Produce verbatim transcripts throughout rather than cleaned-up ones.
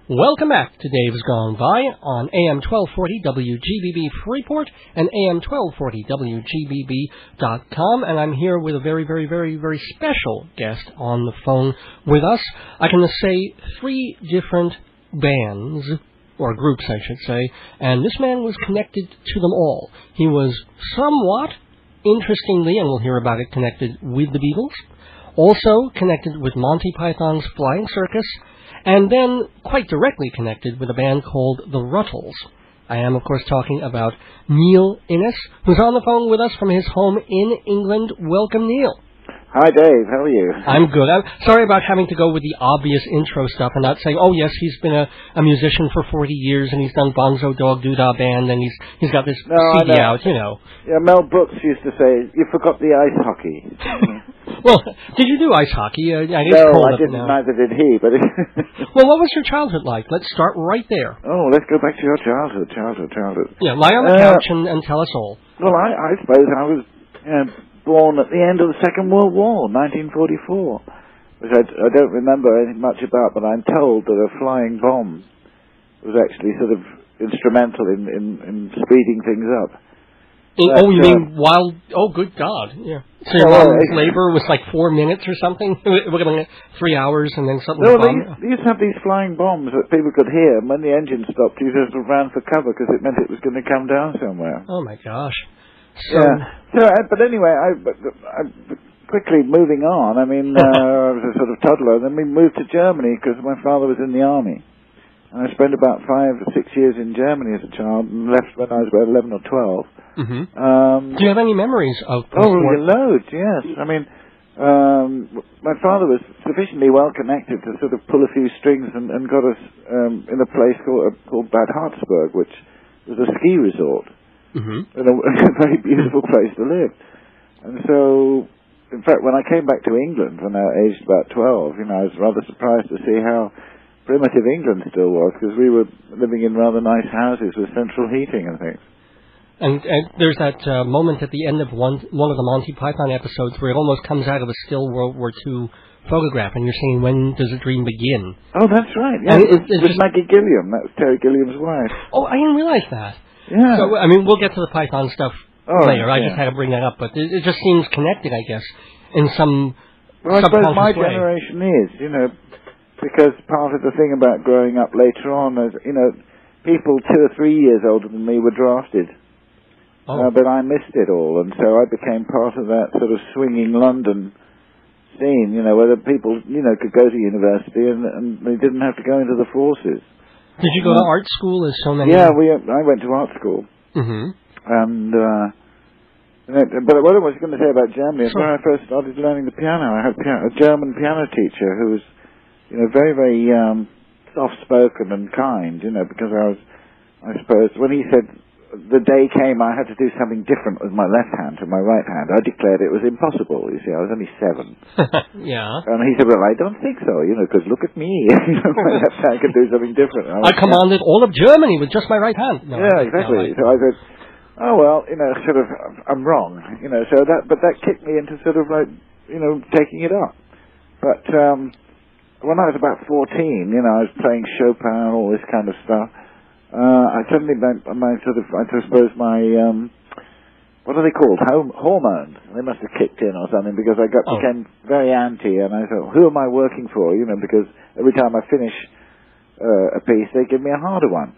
Welcome back to Dave's Gone By on A M twelve forty W G B B Freeport and A M twelve forty W G B B dot com, and I'm here with a very, very, very, very special guest on the phone with us. I can say three different bands, or groups I should say, and this man was connected to them all. He was somewhat, interestingly, and we'll hear about it, connected with the Beatles, also connected with Monty Python's Flying Circus, and then quite directly connected with a band called the Rutles. I am, of course, talking about Neil Innes, who's on the phone with us from his home in England. Welcome, Neil. Hi, Dave. How are you? I'm good. I'm sorry about having to go with the obvious intro stuff and not saying, oh, yes, he's been a, a musician for forty years, and he's done Bonzo Dog Doodah Band, and he's he's got this no, C D out, you know. Yeah, Mel Brooks used to say, you forgot the ice hockey. Well, did you do ice hockey? Uh, I no, I didn't. Now. Neither did he. But well, what was your childhood like? Let's start right there. Oh, let's go back to your childhood, childhood, childhood. Yeah, lie on the uh, couch and, and tell us all. Well, I, I suppose I was uh, born at the end of the Second World War, nineteen forty-four, which I, I don't remember anything much about, but I'm told that a flying bomb was actually sort of instrumental in, in, in speeding things up. In, oh, you mean while... Oh, good God. Yeah. So your well, mom's labor was like four minutes or something? We're going to three hours and then something... No, they used, they used to have these flying bombs that people could hear, and when the engine stopped, you just ran for cover because it meant it was going to come down somewhere. Oh, my gosh. So, yeah. So, but anyway, I, I, quickly moving on, I mean, uh, I was a sort of toddler, then we moved to Germany because my father was in the army. And I spent about five or six years in Germany as a child and left when I was about eleven or twelve. Mm-hmm. Um, Do you have any memories of... Oh, loads, yes. I mean, um, my father was sufficiently well connected to sort of pull a few strings and, and got us um, in a place called, uh, called Bad Harzburg, which was a ski resort. Mm-hmm. And a, a very beautiful place to live. And so, in fact, when I came back to England when I was aged about twelve, you know, I was rather surprised to see how primitive England still was, because we were living in rather nice houses with central heating and things. And, and there's that uh, moment at the end of one one of the Monty Python episodes where it almost comes out of a still World War Two photograph, and you're saying, when does a dream begin? Oh, that's right. Yeah, and it, it, it was Maggie Gilliam. That was Terry Gilliam's wife. Oh, I didn't realize that. Yeah. So, I mean, we'll get to the Python stuff oh, later. I yeah. just had to bring that up, but it, it just seems connected, I guess, in some well, I suppose my way. generation is, you know, because part of the thing about growing up later on is, you know, people two or three years older than me were drafted. Oh. Uh, but I missed it all, and so I became part of that sort of swinging London scene, you know, where the people, you know, could go to university and, and they didn't have to go into the forces. Did you go uh, to art school as so many? Yeah, we. I went to art school. Mm-hmm. And, uh, and it, but what I was going to say about Germany is sure. when I first started learning the piano, I had piano, a German piano teacher who was, you know, very, very um, soft-spoken and kind, you know, because I was, I suppose, when he said the day came I had to do something different with my left hand to my right hand, I declared it was impossible. You see, I was only seven. Yeah. And he said, well, I don't think so, you know, because look at me. You know, my left hand can do something different. I, I commanded yeah. all of Germany with just my right hand. No, yeah, exactly. No, I, so I said, oh, well, you know, sort of, I'm wrong. You know, so that, but that kicked me into sort of like, you know, taking it up. But um, when I was about fourteen, you know, I was playing Chopin and all this kind of stuff. Uh, I suddenly, my, my sort of, I suppose my, um, what are they called? Home, hormones. They must have kicked in or something, because I got oh. became very anti, and I thought, who am I working for? You know, because every time I finish uh, a piece, they give me a harder one.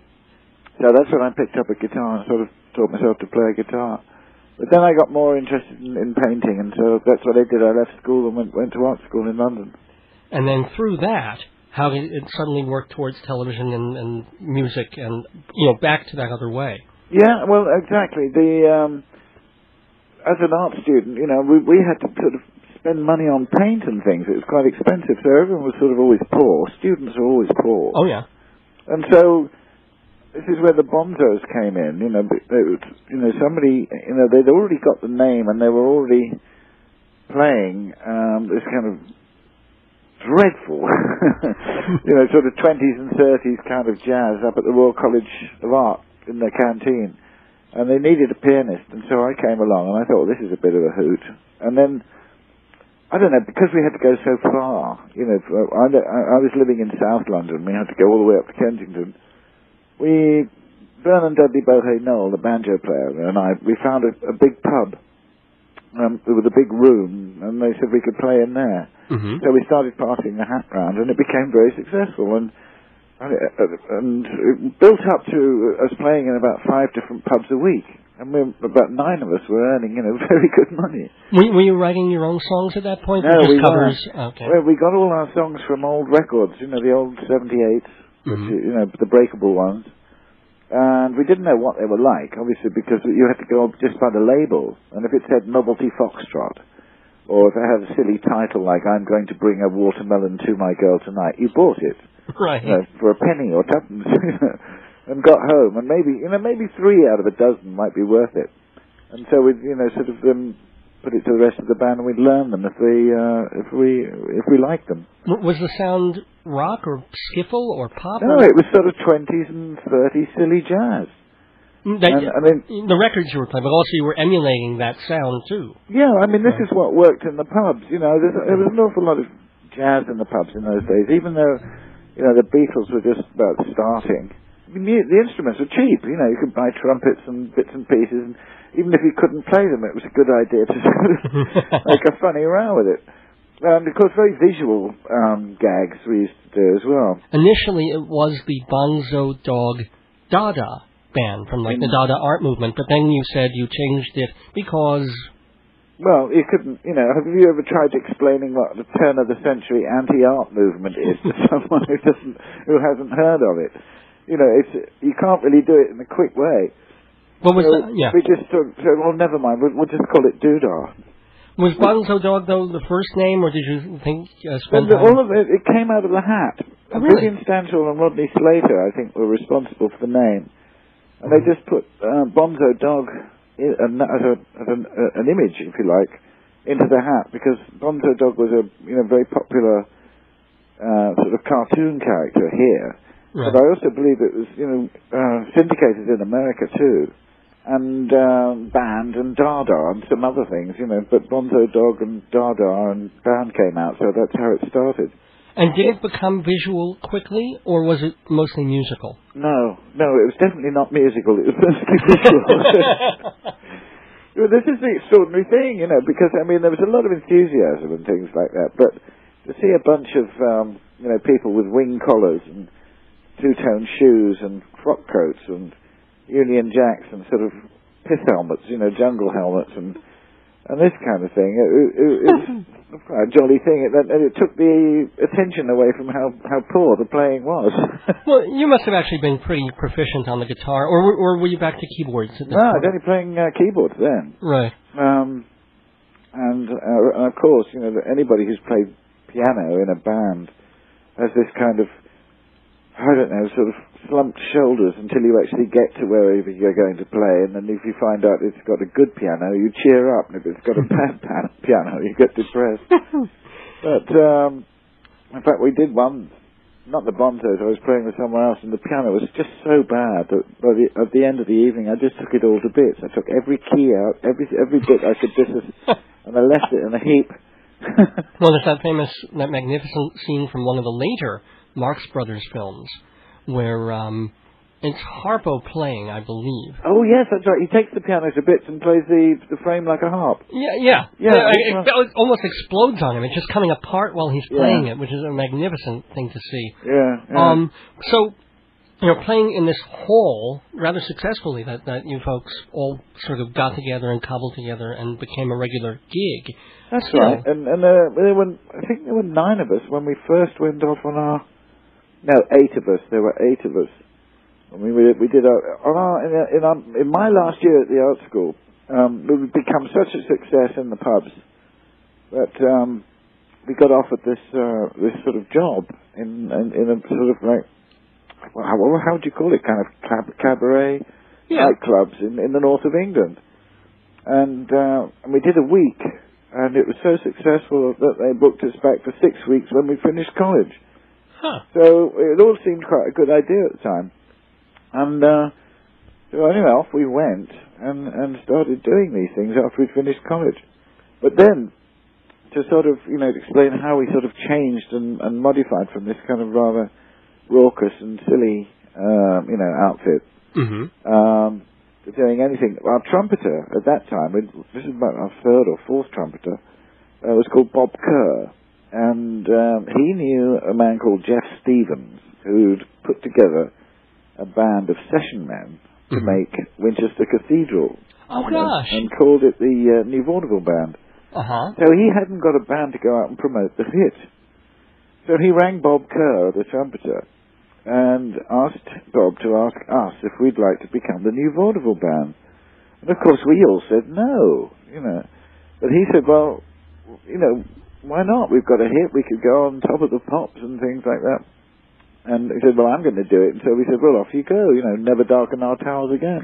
So that's when I picked up a guitar and sort of taught myself to play a guitar. But then I got more interested in, in painting, and so that's what I did. I left school and went, went to art school in London. And then through that, how did it suddenly work towards television and, and music and, you know, back to that other way? Yeah, well, exactly. The um, as an art student, you know, we, we had to sort of spend money on paint and things. It was quite expensive, so everyone was sort of always poor. Students are always poor. Oh, yeah. And so this is where the Bonzos came in, you know, they, you know, somebody, you know, they'd already got the name and they were already playing um, this kind of dreadful, you know, sort of twenties and thirties kind of jazz up at the Royal College of Art in their canteen. And they needed a pianist, and so I came along and I thought, well, this is a bit of a hoot. And then I don't know, because we had to go so far, you know, for, I, I was living in South London, we had to go all the way up to Kensington. We, Vernon Dudley Bohe Noel, the banjo player, and I, we found a, a big pub um, with a big room, and they said we could play in there. Mm-hmm. So we started passing the hat round, and it became very successful, and, and, it, and it built up to us playing in about five different pubs a week. And we, about nine of us were earning, you know, very good money. Were, were you writing your own songs at that point? No, or just we covers? weren't. Okay. Well, we got all our songs from old records, you know, the old seventy-eights, Mm-hmm. which, you know, the breakable ones. And we didn't know what they were like, obviously, because you had to go just by the label. And if it said Novelty Foxtrot, or if it had a silly title like I'm going to bring a watermelon to my girl tonight, you bought it. Right. You know, for a penny or tuppence. And got home, and maybe, you know, maybe three out of a dozen might be worth it. And so we'd, you know, sort of um, put it to the rest of the band, and we'd learn them if we, uh, if we, if we liked them. Was the sound rock or skiffle or pop? No, it was sort of twenties and thirties silly jazz. That, and, I mean, the records you were playing, but also you were emulating that sound too. Yeah, I mean, this is what worked in the pubs. You know, there's, there was an awful lot of jazz in the pubs in those days, even though, you know, the Beatles were just about starting. The, the instruments were cheap, you know, you could buy trumpets and bits and pieces, and even if you couldn't play them, it was a good idea to sort of make a funny row with it. And, of course, very visual um, gags we used to do as well. Initially, it was the Bonzo Dog Dada band from, like, mm. the Dada art movement, but then you said you changed it because... Well, you couldn't, you know, have you ever tried explaining what the turn-of-the-century anti-art movement is to someone who doesn't, who hasn't heard of it? You know, it's, you can't really do it in a quick way. What was so that? Yeah. We just said, well, never mind, we'll, we'll just call it Doodah. Was Bonzo Dog, though, the first name, or did you think... Uh, spend well, time? all of it, it came out of the hat. Oh, really? Vivian Stanshall and Rodney Slater, I think, were responsible for the name. And mm-hmm. they just put uh, Bonzo Dog in, uh, as, a, as an, uh, an image, if you like, into the hat, because Bonzo Dog was a you know very popular uh, sort of cartoon character here. Right. But I also believe it was, you know, uh, syndicated in America too, and uh, banned and Dada and some other things, you know. But Bonzo Dog and Dada and band came out, so that's how it started. And did it become visual quickly, or was it mostly musical? No, no, it was definitely not musical. It was mostly visual. Well, this is the extraordinary thing, you know, because I mean there was a lot of enthusiasm and things like that, but to see a bunch of um, you know people with wing collars and two-tone shoes and frock coats and Union Jacks and sort of pith helmets, you know, jungle helmets and and this kind of thing. It, it, it was quite a jolly thing. It, and it took the attention away from how, how poor the playing was. Well, you must have actually been pretty proficient on the guitar, or, or were you back to keyboards at this no, point? I was only playing uh, keyboards then. Right. Um, and, uh, and, of course, you know, anybody who's played piano in a band has this kind of, I don't know, sort of slumped shoulders until you actually get to wherever you're going to play, and then if you find out it's got a good piano, you cheer up, and if it's got a bad piano, you get depressed. But, um, in fact, we did one, not the Bonzos, I was playing with someone else, and the piano was just so bad that by the, at the end of the evening, I just took it all to bits. I took every key out, every every bit I could dis- and I left it in a heap. Well, there's that famous, that magnificent scene from one of the later Marx Brothers films, where um, it's Harpo playing, I believe. Oh yes, that's right. He takes the piano to bits and plays the the frame like a harp. Yeah, yeah, yeah. yeah it, it, it almost explodes on him. It's just coming apart while he's playing yeah. it, which is a magnificent thing to see. Yeah. yeah. Um. So, you know, playing in this hall rather successfully, that that you folks all sort of got together and cobbled together and became a regular gig. That's so, right. And and uh, there were, I think there were nine of us when we first went off on our. No, eight of us. There were eight of us. I mean, we did, we did our, on our, in, our, in, our, in my last year at the art school, um, we'd become such a success in the pubs that um, we got offered this uh, this sort of job in, in in a sort of like, well, how, how would you call it, kind of cab, cabaret yeah. nightclubs in, in the north of England. And, uh, and we did a week, and it was so successful that they booked us back for six weeks when we finished college. Huh. So it all seemed quite a good idea at the time. And uh, so anyway, off we went and, and started doing these things after we finished college. But then, to sort of, you know, explain how we sort of changed and, and modified from this kind of rather raucous and silly, um, you know, outfit Mm-hmm. um, to doing anything. Our trumpeter at that time, we'd, this is about our third or fourth trumpeter, uh, was called Bob Kerr, and um, he knew a man called Jeff Stevens who'd put together a band of session men to Mm-hmm. make Winchester Cathedral. Oh, you know, gosh. and called it the uh, New Vaudeville Band. Uh-huh. So he hadn't got a band to go out and promote the hit. So he rang Bob Kerr, the trumpeter, and asked Bob to ask us if we'd like to become the New Vaudeville Band. And of course we all said no, you know. But he said, well, you know, why not? We've got a hit, we could go on top of the pops and things like that. And he said, well, I'm going to do it. And so we said, well, off you go, you know, never darken our towers again.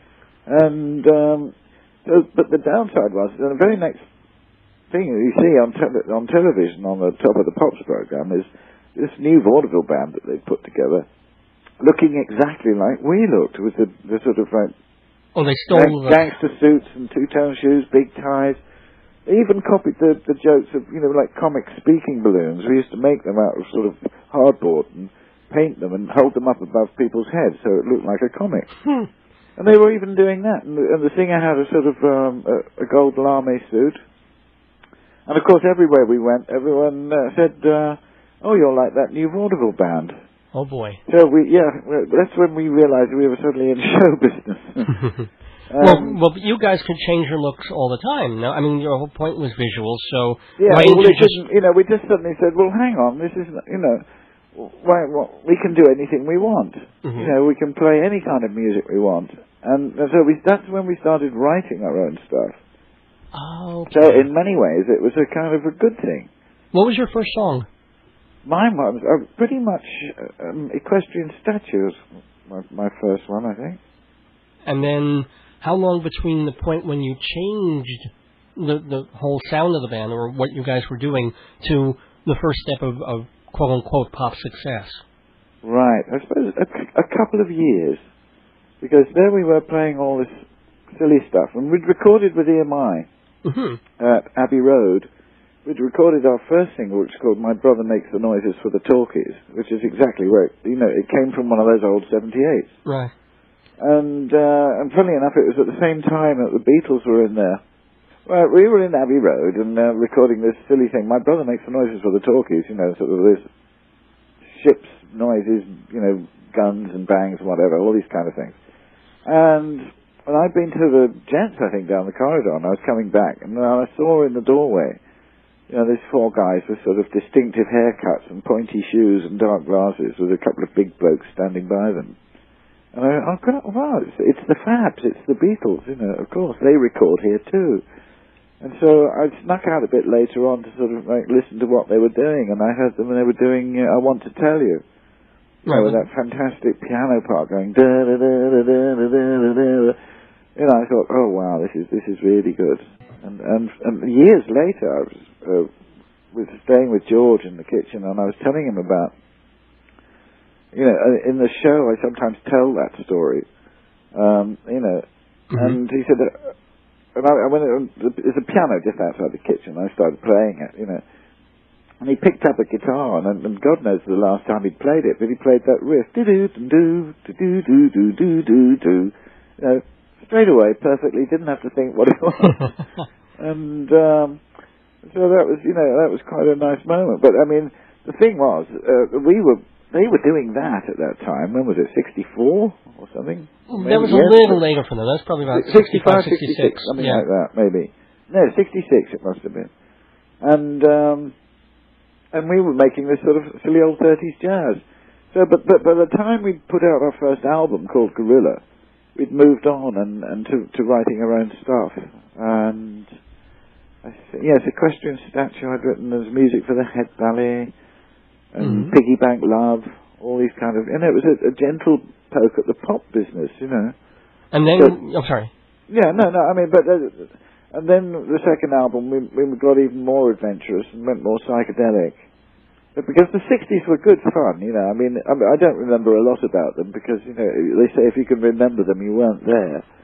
and, um, so, but the downside was, the very next thing you see on, te- on television on the Top of the Pops program is this new vaudeville band that they put together, looking exactly like we looked, with the, the sort of like Oh, they stole the... gangster suits and two-tone shoes, big ties. They even copied the, the jokes of, you know, like comic speaking balloons. We used to make them out of sort of hardboard and paint them and hold them up above people's heads so it looked like a comic. Hmm. And they were even doing that. And the, and the singer had a sort of um, a, a gold lame suit. And of course, everywhere we went, everyone uh, said, uh, oh, you're like that new vaudeville band. Oh, boy. So, we, yeah, that's when we realized we were suddenly in show business. um, well, well, you guys could change your looks all the time. No, I mean, your whole point was visuals, so... Yeah, why well, didn't it you just... didn't, you know, we just suddenly said, well, hang on, this is, you know, why, well, we can do anything we want. Mm-hmm. You know, we can play any kind of music we want. And, and so we, that's when we started writing our own stuff. Oh, okay. So in many ways, it was a kind of a good thing. What was your first song? Mine was uh, pretty much um, Equestrian Statues, my, my first one, I think. And then, how long between the point when you changed the the whole sound of the band, or what you guys were doing, to the first step of, of quote-unquote pop success? Right, I suppose a, a couple of years, because there we were playing all this silly stuff, and we'd recorded with E M I Mm-hmm. at Abbey Road. We'd recorded our first single, which is called My Brother Makes the Noises for the Talkies, which is exactly where, it, you know, it came from one of those old seventy-eights. Right. And, uh, and funnily enough, it was at the same time that the Beatles were in there. Well, we were in Abbey Road and uh, recording this silly thing, My Brother Makes the Noises for the Talkies, you know, sort of this ship's noises, you know, guns and bangs and whatever, all these kind of things. And... And I'd been to the gents, I think, down the corridor, and I was coming back, and I saw in the doorway, you know, these four guys with sort of distinctive haircuts and pointy shoes and dark glasses with a couple of big blokes standing by them. And I, I got, wow, it's, it's the Fabs, it's the Beatles, you know, of course, they record here too. And so I snuck out a bit later on to sort of like listen to what they were doing, and I heard them, and they were doing uh, I Want to Tell You. You know, with that fantastic piano part going da da da da da da da da. You know, I thought, oh wow, this is this is really good. And and and years later, I was uh, was staying with George in the kitchen, and I was telling him about, you know, in the show I sometimes tell that story. Um, you know, mm-hmm. and he said, uh, and I, I went. There's a piano just outside the kitchen. I started playing it, you know. And he picked up a guitar, and, and God knows the last time he'd played it, but he played that riff, do do do do do do do do do do, you know, straight away, perfectly. Didn't have to think what it was. and um, so that was, you know, that was quite a nice moment. But I mean, the thing was, uh, we were, they were doing that at that time. When was it? sixty-four or something? That was a yes, little later from that. That's probably about sixty-five, sixty-five, sixty-six, something yeah. like that, maybe. No, sixty-six it must have been. And. Um, And we were making this sort of silly old thirties jazz. So, but, but by the time we'd put out our first album called Gorilla, we'd moved on and, and to, to writing our own stuff. And, I th- yes, Equestrian Statue I'd written as music for the Head Ballet, and mm-hmm. Piggy Bank Love, all these kind of, and it was a, a gentle poke at the pop business, you know. And then, so, I'm sorry. Yeah, no, no, I mean, but... Uh, And then the second album, we, we got even more adventurous and went more psychedelic. But because the sixties were good fun, you know, I mean, I, I don't remember a lot about them because, you know, they say if you can remember them, you weren't there.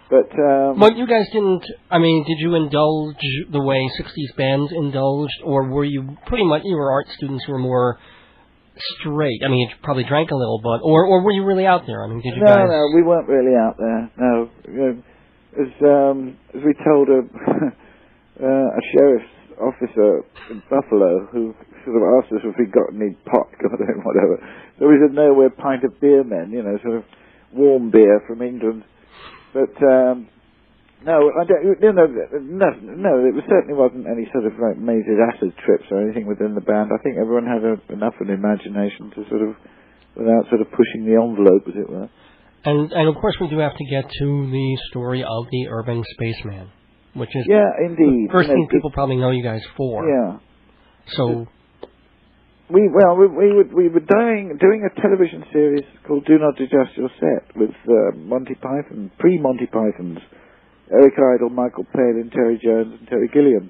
But um, But you guys didn't. I mean, did you indulge the way sixties bands indulged, or were you pretty much you were art students who were more straight? I mean, you probably drank a little, but or or were you really out there? I mean, did you no, guys? no, we weren't really out there. No, you know, as um, as we told a uh, a sheriff's officer in Buffalo who sort of asked us if we got any pot, got in, whatever. So we said, no, we're a pint of beer men, you know, sort of warm beer from England. But um, no, I don't. You know, no, no, it was, certainly wasn't any sort of like major acid trips or anything within the band. I think everyone had a, enough of an imagination to sort of, without sort of pushing the envelope, as it were. And and of course we do have to get to the story of the Urban Spaceman, which is yeah, indeed. the first you know, thing people probably know you guys for. Yeah. So. We well we we were we were doing doing a television series called Do Not Adjust Your Set with uh, Monty Python, pre Monty Pythons, Eric Idle, Michael Palin, Terry Jones, and Terry Gilliam.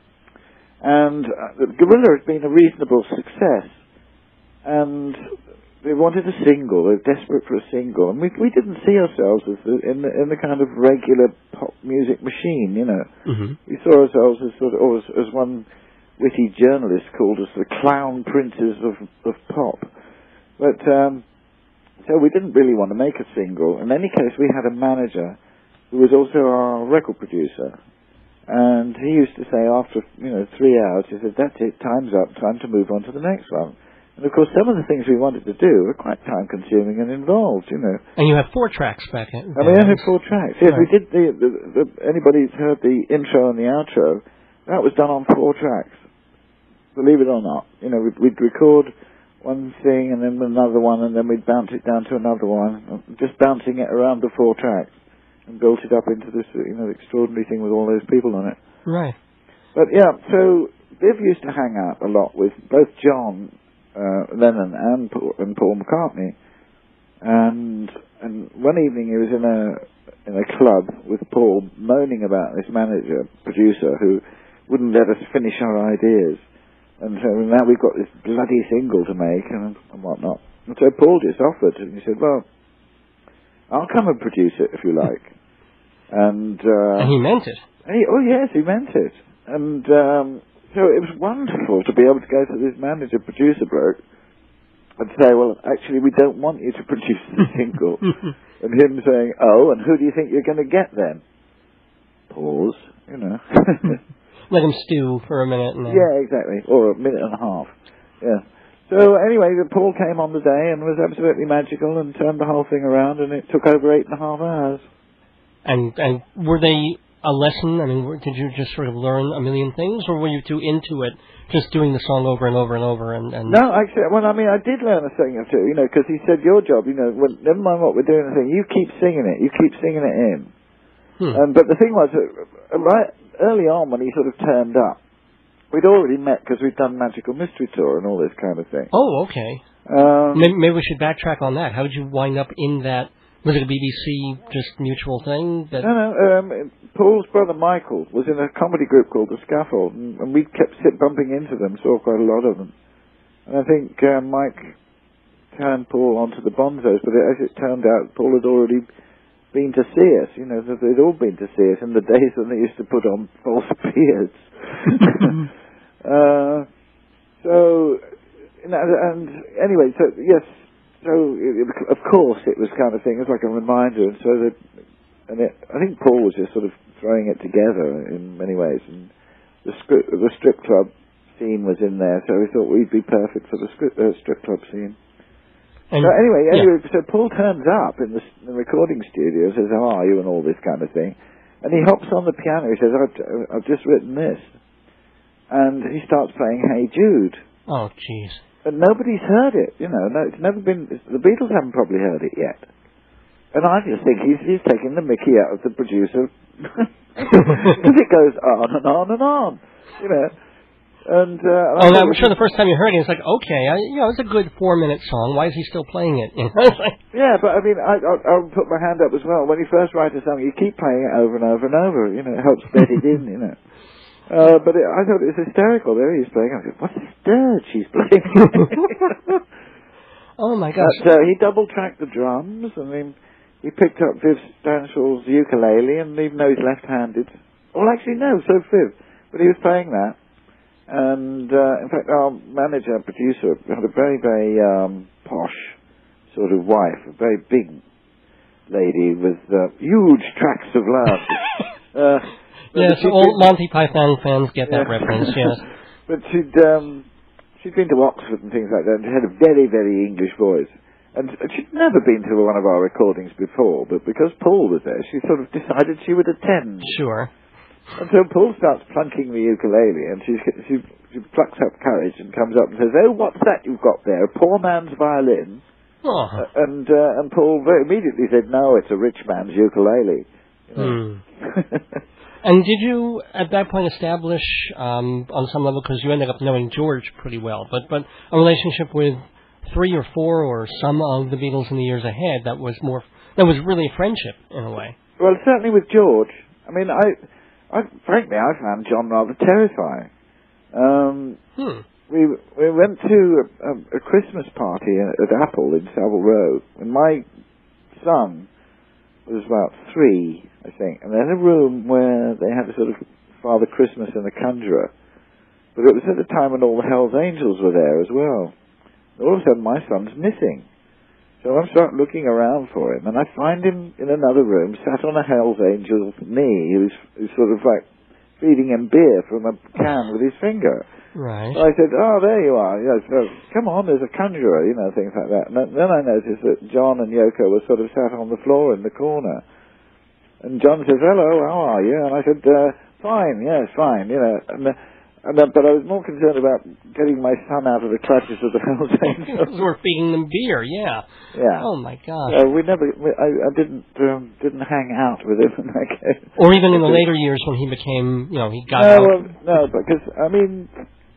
And uh, Gorilla has been a reasonable success, and they wanted a single. They were desperate for a single, and we we didn't see ourselves as the, in the in the kind of regular pop music machine, you know. Mm-hmm. We saw ourselves as sort of, or as, as one witty journalist called us the clown princes of of pop. But um, so we didn't really want to make a single. In any case, we had a manager who was also our record producer, and he used to say after you know three hours, he said, "That's it, time's up, time to move on to the next one." And of course, some of the things we wanted to do were quite time-consuming and involved, you know. And you have four tracks back in. And we only had four tracks. Yes, right. we did. The, the, the anybody who's heard the intro and the outro, that was done on four tracks. Believe it or not, you know, we'd, we'd record one thing and then another one, and then we'd bounce it down to another one, just bouncing it around the four tracks, and built it up into this, you know, extraordinary thing with all those people on it. Right. But yeah, so Viv used to hang out a lot with both John uh, Lennon and Paul, and Paul McCartney, and and one evening he was in a in a club with Paul, moaning about this manager producer who wouldn't let us finish our ideas. And so now we've got this bloody single to make and, and whatnot. And so Paul just offered, and he said, well, I'll come and produce it if you like. And, uh, and he meant it. And he, oh, yes, he meant it. And um, so it was wonderful to be able to go to this manager-producer bloke and say, well, actually, we don't want you to produce the single. And him saying, oh, and who do you think you're going to get then? Pause, you know. Let him stew for a minute. And then... Yeah, exactly. Or a minute and a half. Yeah. So anyway, Paul came on the day and was absolutely magical and turned the whole thing around, and it took over eight and a half hours. And and were they a lesson? I mean, were, did you just sort of learn a million things, or were you too into it, just doing the song over and over and over? And, and... No, actually, well, I mean, I did learn a thing or two, you know, because he said, your job, you know, when, never mind what we're doing, the thing, you keep singing it, you keep singing it in. Hmm. Um, but the thing was, uh, right early on when he sort of turned up, we'd already met because we'd done Magical Mystery Tour and all this kind of thing. Oh, okay. Um, maybe, maybe we should backtrack on that. How did you wind up in that? Was it a B B C just mutual thing? That... No, no. Um, Paul's brother Michael was in a comedy group called The Scaffold, and, and we kept sit bumping into them, saw quite a lot of them. And I think uh, Mike turned Paul onto the Bonzos, but as it turned out, Paul had already been to see us. You know, they'd all been to see us in the days when they used to put on false beards. uh, so, you know, and anyway, so yes, so it, of course it was kind of thing. It was like a reminder, and so that, and it, I think Paul was just sort of throwing it together in many ways, and the strip, the strip club scene was in there, so we thought we'd be perfect for the strip, uh, strip club scene. And, so anyway, anyway, yeah. so Paul turns up in the, the recording studio, says, how are you, and all this kind of thing. And he hops on the piano, he says, I've, I've just written this. And he starts playing Hey Jude. Oh, jeez. And nobody's heard it, you know, no, it's never been, it's, the Beatles haven't probably heard it yet. And I just think he's, he's taking the mickey out of the producer. Because it goes on and on and on, you know. And, uh, oh, I'm sure the first time you heard it, it's like, okay, I, you know, it's a good four-minute song. Why is he still playing it? You know? Yeah, but I mean, I, I, I'll put my hand up as well. When you first write a song, you keep playing it over and over and over. You know, it helps bed it in. You know. Uh, but it, I thought it was hysterical. There he is playing. I said, "What's this dirge she's playing?" Oh my gosh! But, uh, he double-tracked the drums. I mean, he picked up Viv Stanshall's ukulele, and even though he's left-handed, well, actually, no, so Viv, but he was playing that. And, uh, in fact, our manager, producer, had a very, very um, posh sort of wife, a very big lady with uh, huge tracts of land. uh, yes, all Monty Python fans get that yeah. reference, yes. But she'd, um, she'd been to Oxford and things like that, and she had a very, very English voice. And she'd never been to one of our recordings before, but because Paul was there, she sort of decided she would attend. Sure. And so Paul starts plunking the ukulele, and she, she, she plucks up courage and comes up and says, "Oh, what's that you've got there? A poor man's violin?" Oh. Uh, and uh, and Paul very immediately said, "No, it's a rich man's ukulele." You know? Hmm. And did you, at that point, establish, um, on some level, because you ended up knowing George pretty well, but, but a relationship with three or four or some of the Beatles in the years ahead that was more, that was really a friendship, in a way? Well, certainly with George. I mean, I... I, frankly, I found John rather terrifying. Um, hmm. We we went to a, a, a Christmas party at, at Apple in Savile Row, and my son was about three, I think, and they had a room where they had a sort of Father Christmas and the Conjurer, but it was at the time when all the Hells Angels were there as well. All of a sudden, my son's missing. So I start looking around for him, and I find him in another room, sat on a Hell's Angel's knee, who's, who's sort of like feeding him beer from a can with his finger. Right. So I said, "Oh, there you are. Yes, well, come on, there's a conjurer," you know, things like that. And then I noticed that John and Yoko were sort of sat on the floor in the corner. And John says, "Hello, how are you?" And I said, uh, "Fine, yes, fine," you know. And, uh, And, uh, but I was more concerned about getting my son out of the clutches of the Hells Angels. We're feeding them beer, yeah. Yeah. Oh my gosh. Uh, we never. We, I, I didn't um, didn't hang out with him in that case. Or even in the later years when he became, you know, he got no, out. well, no, because I mean,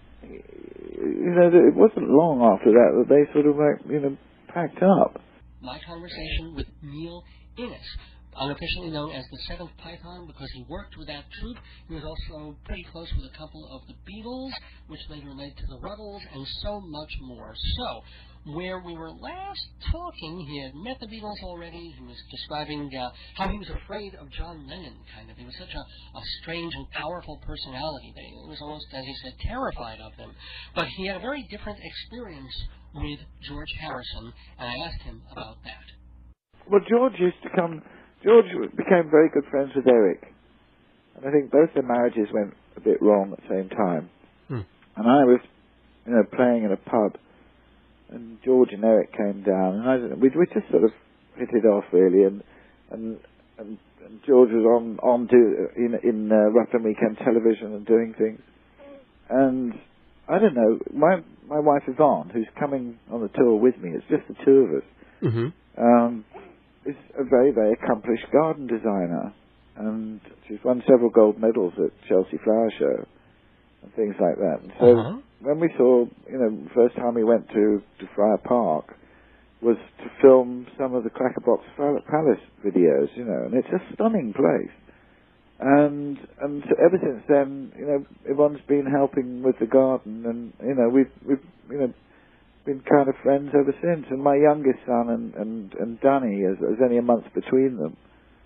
you know, it wasn't long after that that they sort of like, you know, packed up. My conversation with Neil Innes, unofficially known as the Seventh Python, because he worked with that troupe. He was also pretty close with a couple of the Beatles, which later led to the Rubbles, and so much more. So, where we were last talking, he had met the Beatles already. He was describing uh, how he was afraid of John Lennon, kind of. He was such a, a strange and powerful personality that he was almost, as he said, terrified of him. But he had a very different experience with George Harrison, and I asked him about that. Well, George used to come... George became very good friends with Eric. And I think both their marriages went a bit wrong at the same time. Hmm. And I was, you know, playing in a pub, and George and Eric came down, and I don't know, we, we just sort of hit it off, really, and and, and, and George was on, on do, in, in uh, Rutland Weekend Television and doing things. And, I don't know, my my wife Yvonne, who's coming on the tour with me, it's just the two of us, Mm-hmm. um, is a very, very accomplished garden designer, and she's won several gold medals at Chelsea Flower Show and things like that. And so uh-huh. when we saw, you know, the first time we went to, to Friar Park was to film some of the Crackerbox Palace videos, you know, and it's a stunning place. And and so ever since then, you know, Yvonne's been helping with the garden, and you know, we've we've you know. been kind of friends ever since, and my youngest son and, and, and Danny, is there's only a month between them.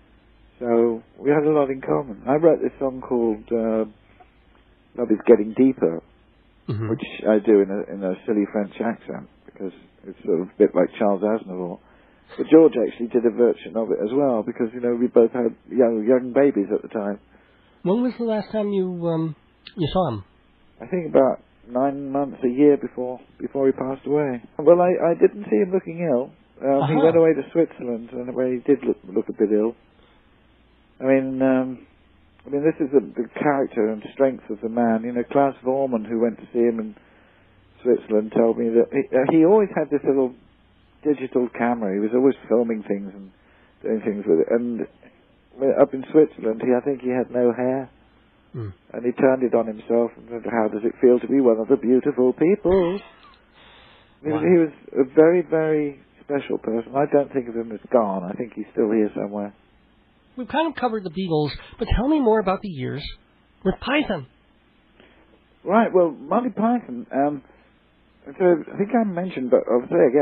So we had a lot in common. I wrote this song called uh, Love is Getting Deeper, mm-hmm. which I do in a, in a silly French accent, because it's sort of a bit like Charles Aznavour. But George actually did a version of it as well, because, you know, we both had young young babies at the time. When was the last time you um, you saw him? I think about nine months, a year before before he passed away. Well, I, I didn't see him looking ill. Um, uh-huh. He went away to Switzerland, and where he did look, look a bit ill. I mean, um, I mean, this is the, the character and strength of the man. You know, Klaus Vormann, who went to see him in Switzerland, told me that he, uh, he always had this little digital camera. He was always filming things and doing things with it. And up in Switzerland, he I think he had no hair. Mm. And he turned it on himself and said, "How does it feel to be one of the beautiful people?" Wow. He was a very, very special person. I don't think of him as gone. I think he's still here somewhere. We've kind of covered the Beatles, but tell me more about the years with Python. Right, well, Monty Python, um, so I think I mentioned, but I'll say again,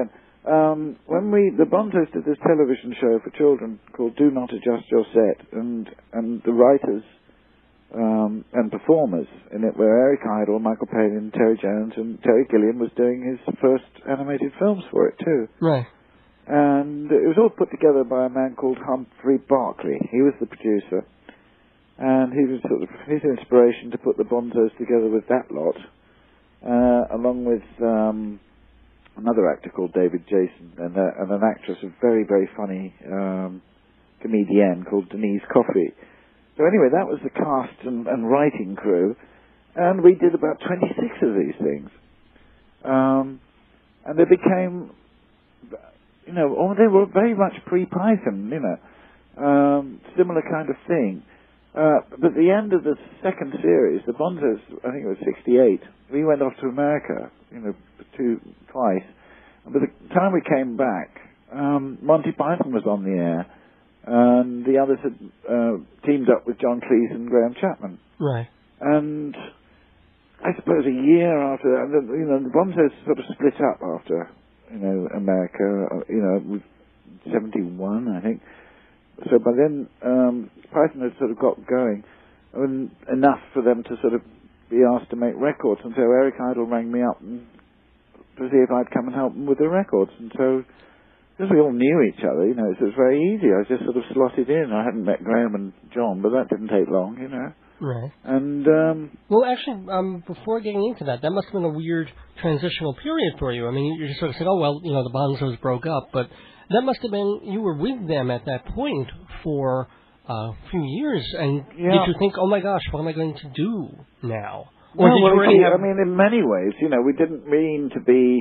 um, when we, the Bonzos did this television show for children called Do Not Adjust Your Set, and, and the writers um, and performers in it were Eric Idle, Michael Palin, Terry Jones, and Terry Gilliam was doing his first animated films for it too. Right. And it was all put together by a man called Humphrey Barclay. He was the producer. And he was sort of his inspiration to put the Bonzos together with that lot, uh, along with um, another actor called David Jason and, uh, and an actress, a very, very funny um, comedienne called Denise Coffey. So anyway, that was the cast and, and writing crew, and we did about twenty-six of these things. Um, and they became, you know, oh, they were very much pre-Python, you know, um, similar kind of thing. Uh, but at the end of the second series, the Bonzos, I think it was sixty-eight, we went off to America, you know, two, twice. And by the time we came back, um, Monty Python was on the air, and the others had uh, teamed up with John Cleese and Graham Chapman. Right. And I suppose a year after, and the, you know, the Bonzos sort of split up after, you know, America, uh, you know, with seventy-one, I think. So by then, um, Python had sort of got going, and enough for them to sort of be asked to make records. And so Eric Idle rang me up and, to see if I'd come and help them with the records. And so, because we all knew each other, you know, so it was very easy. I just sort of slotted in. I hadn't met Graham and John, but that didn't take long, you know. Right. And um, well, actually, um, before getting into that, that must have been a weird transitional period for you. I mean, you just sort of said, "Oh well, you know, the Bonzos broke up," but that must have been, you were with them at that point for uh, a few years, and yeah. did you think, "Oh my gosh, what am I going to do now?" Or no, did well, you already see, have... I mean, in many ways, you know, we didn't mean to be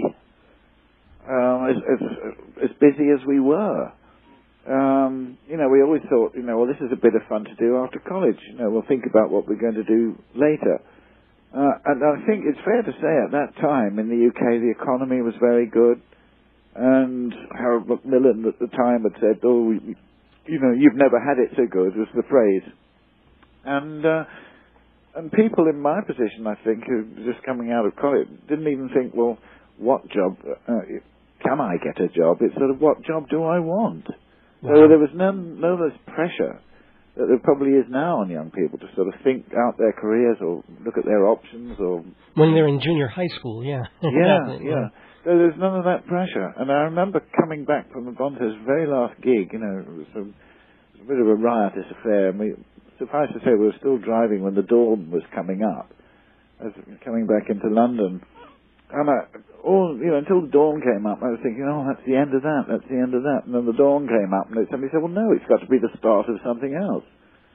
uh, as, as, as busy as we were. Um, you know, we always thought, you know, well, this is a bit of fun to do after college. You know, we'll think about what we're going to do later. Uh, and I think it's fair to say at that time in the U K, the economy was very good. And Harold Macmillan at the time had said, "Oh, we, you know, you've never had it so good," was the phrase. And uh, and people in my position, I think, who were just coming out of college, didn't even think, well, what job, uh, can I get a job? It's sort of, what job do I want? Wow. So there was no, no less pressure that there probably is now on young people to sort of think out their careers or look at their options. Or when they're in junior high school, yeah. Yeah, yeah. So there's none of that pressure. And I remember coming back from the Bonzos' very last gig, you know, it was a, it was a bit of a riotous affair. And we, suffice to say, we were still driving when the dawn was coming up, as coming back into London. And I, all, you know, until the dawn came up, I was thinking, oh, that's the end of that, that's the end of that. And then the dawn came up, and somebody said, well, no, it's got to be the start of something else.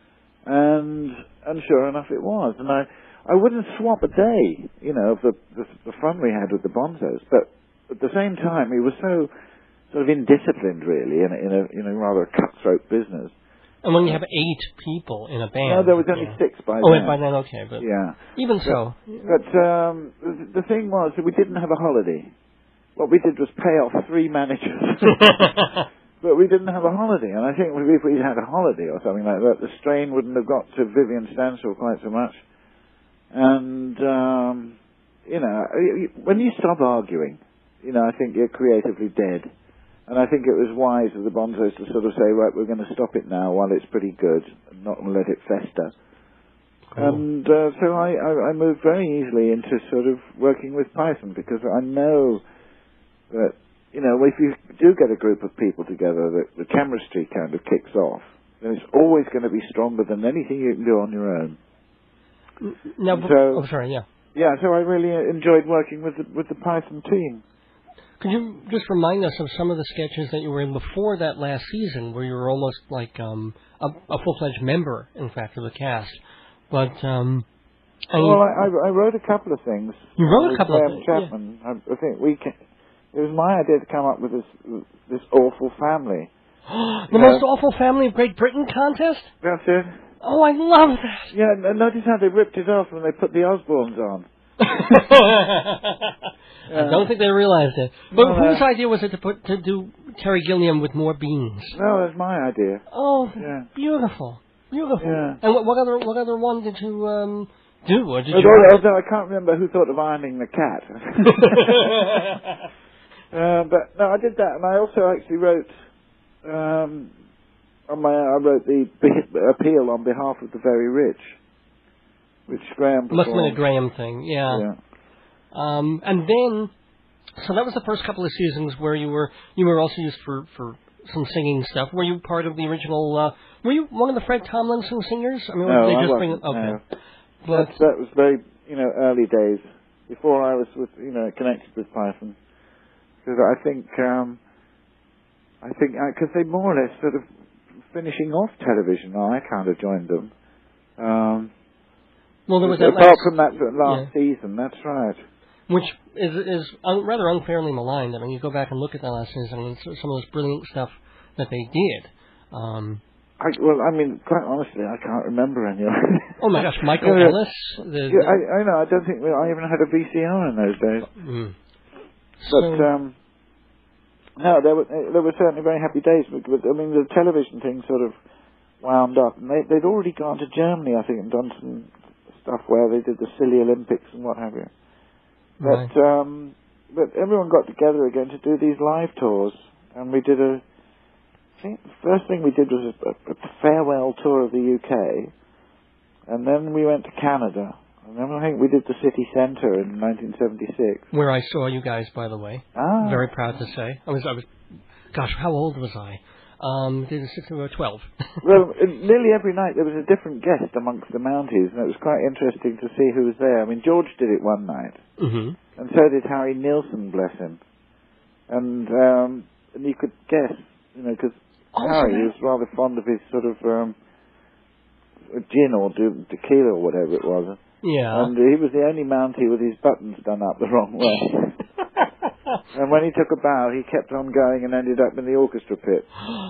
And and sure enough, it was. And I, I wouldn't swap a day, you know, of the, the, the fun we had with the Bonzos, but at the same time, he was so sort of indisciplined, really, in a, in a, in a rather cutthroat business. And when you have eight people in a band... No, there was only yeah. six by oh, then. Oh, by then, okay, but... Yeah. Even but, so... But um, the, the thing was that we didn't have a holiday. What we did was pay off three managers. But we didn't have a holiday. And I think if we had a holiday or something like that, the strain wouldn't have got to Vivian Stansfield quite so much. And, um, you know, when you stop arguing... You know, I think you're creatively dead. And I think it was wise of the Bonzos to sort of say, right, we're going to stop it now while it's pretty good, and not let it fester. Cool. And uh, so I, I, I moved very easily into sort of working with Python, because I know that, you know, if you do get a group of people together, that the chemistry kind of kicks off, then it's always going to be stronger than anything you can do on your own. Now, so, oh, sorry, yeah. Yeah, so I really enjoyed working with the, with the Python team. Could you just remind us of some of the sketches that you were in before that last season, where you were almost like um, a, a full-fledged member, in fact, of the cast? But um, I mean, well, I, I wrote a couple of things. You wrote a couple Graham of things. Chapman. Yeah. I, I think we. Can, it was my idea to come up with this this awful family. The yeah. most awful family of Great Britain contest. That's it. Oh, I love that. Yeah, notice how they ripped it off when they put the Osbournes on. Yeah. I don't think they realized it. But no, whose uh, idea was it to put to do Terry Gilliam with more beans? No, that's my idea. Oh, yeah. beautiful, beautiful. Yeah. And what, what other what other one did you um, do? Or did although, you... although I can't remember who thought of ironing the cat. Uh, but no, I did that, and I also actually wrote um, on my I wrote the be- appeal on behalf of the very rich, which Graham performed. Must have been a Graham thing, yeah. Yeah. Um, and then, so that was the first couple of seasons where you were you were also used for, for some singing stuff. Were you part of the original? Uh, were you one of the Fred Tomlinson singers? I mean, No, they I just wasn't. bring okay. No. But That, that was very, you know, early days before I was with, you know, connected with Python. Because I think, um, I think, because they more or less sort of finishing off television. Now I kind of joined them. Um, well, there was that apart last, from that last yeah. season. That's right. Which is is un, rather unfairly maligned. I mean, you go back and look at that last season, and some of those brilliant stuff that they did. Um, I, well, I mean, quite honestly, I can't remember any of it. Oh my gosh, Michael yeah, Ellis. The, yeah, I, I know. I don't think well, I even had a V C R in those days. Mm. But So, um, no, there were there were certainly very happy days. But, but I mean, the television thing sort of wound up, and they, they'd already gone to Germany, I think, and done some stuff where they did the silly Olympics and what have you. But right. um, but everyone got together again to do these live tours, and we did a. I think the first thing we did was a, a farewell tour of the U K, and then we went to Canada. And then I think we did the city centre in nineteen seventy-six. Where I saw you guys, by the way. Ah. Very proud to say. I was, I was, gosh, how old was I? Um, did six or twelve. Well, nearly every night there was a different guest amongst the Mounties, and it was quite interesting to see who was there. I mean, George did it one night, mm-hmm. and so did Harry Nilsson, bless him. And um, and you could guess, you know, because Oh, Harry so was rather fond of his sort of um, gin or te- tequila or whatever it was. Yeah. And he was the only Mountie with his buttons done up the wrong way. And when he took a bow, he kept on going and ended up in the orchestra pit.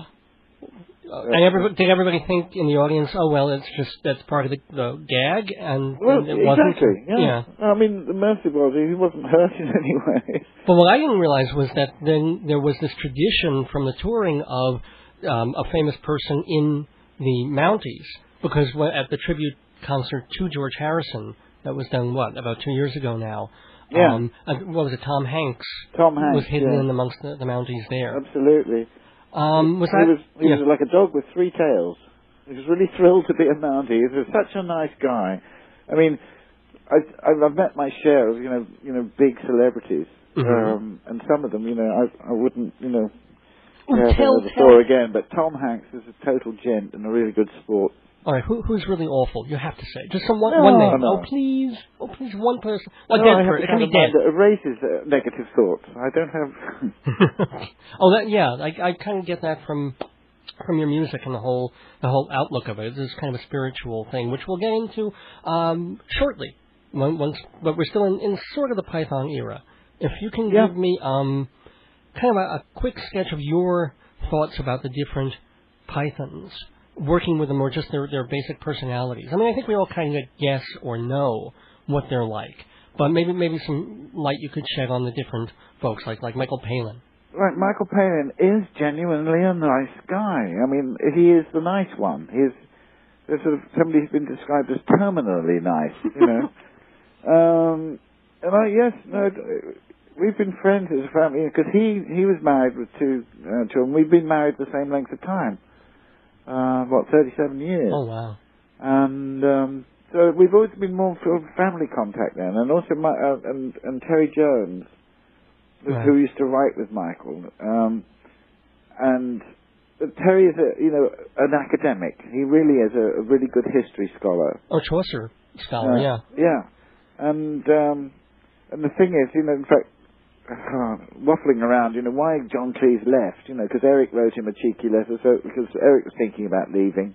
And everybody, did everybody think in the audience, oh, well, it's just, that's part of the, the gag, and, Well, and it wasn't? exactly, yeah. yeah. I mean, the mercy was he wasn't hurt in any way. But what I didn't realize was that then there was this tradition from the touring of um, a famous person in the Mounties, because when, at the tribute concert to George Harrison, that was done, what, about two years ago now, Yeah. Um, what was it? Tom Hanks. Tom Hanks was hidden yeah. in amongst the, the Mounties there. Absolutely. Um, was he that? was, he yeah. was like a dog with three tails. He was really thrilled to be a Mountie. He was such a nice guy. I mean, I, I've met my share of you know you know big celebrities, mm-hmm. um, and some of them you know I I wouldn't you know oh, care tell, if I saw again. But Tom Hanks is a total gent and a really good sport. All right, who, who's really awful? You have to say. Just some one, no, one name. No. Oh, please. Oh, please, one person. A no, dead I have person. It to can kind be of dead. mind that erases uh, negative thoughts. I don't have... oh, that yeah. I, I kind of get that from from your music and the whole the whole outlook of it. It's kind of a spiritual thing, which we'll get into um, shortly. Once, but we're still in, in sort of the Python era. If you can yeah. give me um, kind of a, a quick sketch of your thoughts about the different Pythons, working with them or just their, their basic personalities. I mean, I think we all kind of guess or know what they're like, but maybe maybe some light you could shed on the different folks, like like Michael Palin. Right, Michael Palin is genuinely a nice guy. I mean, he is the nice one. He's there's sort of somebody who's been described as terminally nice, you know. um, and I yes, no, we've been friends as a family because he he was married with two uh, children. We've been married the same length of time. Uh, what, thirty-seven years. Oh, wow. And um, so we've always been more for family contact then. And also, my, uh, and, and Terry Jones, right. who used to write with Michael. Um, and Terry is, a, you know, an academic. He really is a, a really good history scholar. Oh, Chaucer scholar, uh, yeah. Yeah. And, um, and the thing is, you know, in fact, Uh, waffling around, you know, why John Cleese left, you know, because Eric wrote him a cheeky letter, so because Eric was thinking about leaving.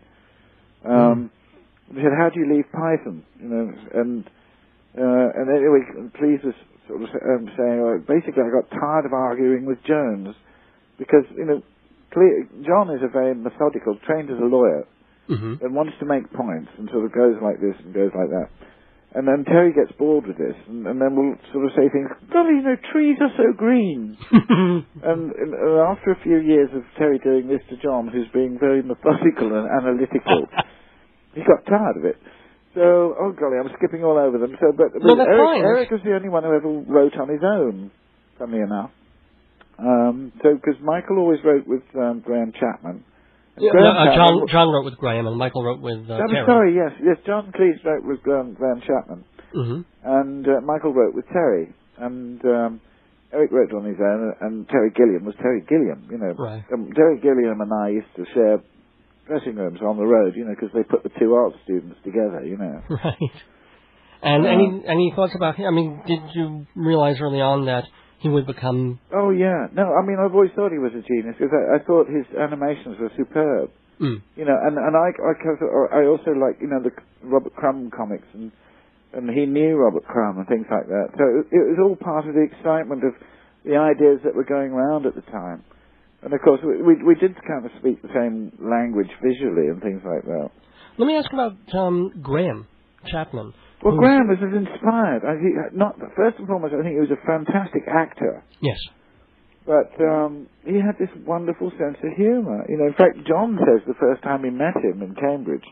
Um, mm. He said, how do you leave Python? You know, and uh, and anyway, Cleese was sort of um, saying, well, basically, I got tired of arguing with Jones because, you know, Cle- John is a very methodical, trained as a lawyer, mm-hmm. and wants to make points and sort of goes like this and goes like that. And then Terry gets bored with this, and, and then we'll sort of say things, golly, you know, trees are so green. and, and uh, after a few years of Terry doing this to John, who's being very methodical and analytical, he got tired of it. So, oh golly, I'm skipping all over them. So, but, but no, that's Eric, fine. Eric was the only one who ever wrote on his own, funnily enough. Um, so, because Michael always wrote with um, Graham Chapman. Yeah, no, uh, John John wrote with Graham, and Michael wrote with uh, I'm Terry. sorry, yes, yes. John Cleese wrote with um, Graham Chapman, mm-hmm. and uh, Michael wrote with Terry, and um, Eric wrote on his own, and Terry Gilliam was Terry Gilliam. You know, right. um, Terry Gilliam and I used to share dressing rooms on the road, you know, because they put the two art students together, you know. Right. And um, any any thoughts about him? I mean, did you realize early on that he would become... Oh, yeah. No, I mean, I've always thought he was a genius, because I, I thought his animations were superb. Mm. You know, and, and I, I, I also like, you know, the Robert Crumb comics, and and he knew Robert Crumb and things like that. So it, it was all part of the excitement of the ideas that were going around at the time. And, of course, we, we, we did kind of speak the same language visually and things like that. Let me ask about um, Graham Chapman. Well, Graham was inspired. I, he, not First and foremost, I think he was a fantastic actor. Yes. But um, he had this wonderful sense of humour. You know, in fact, John says the first time he met him in Cambridge,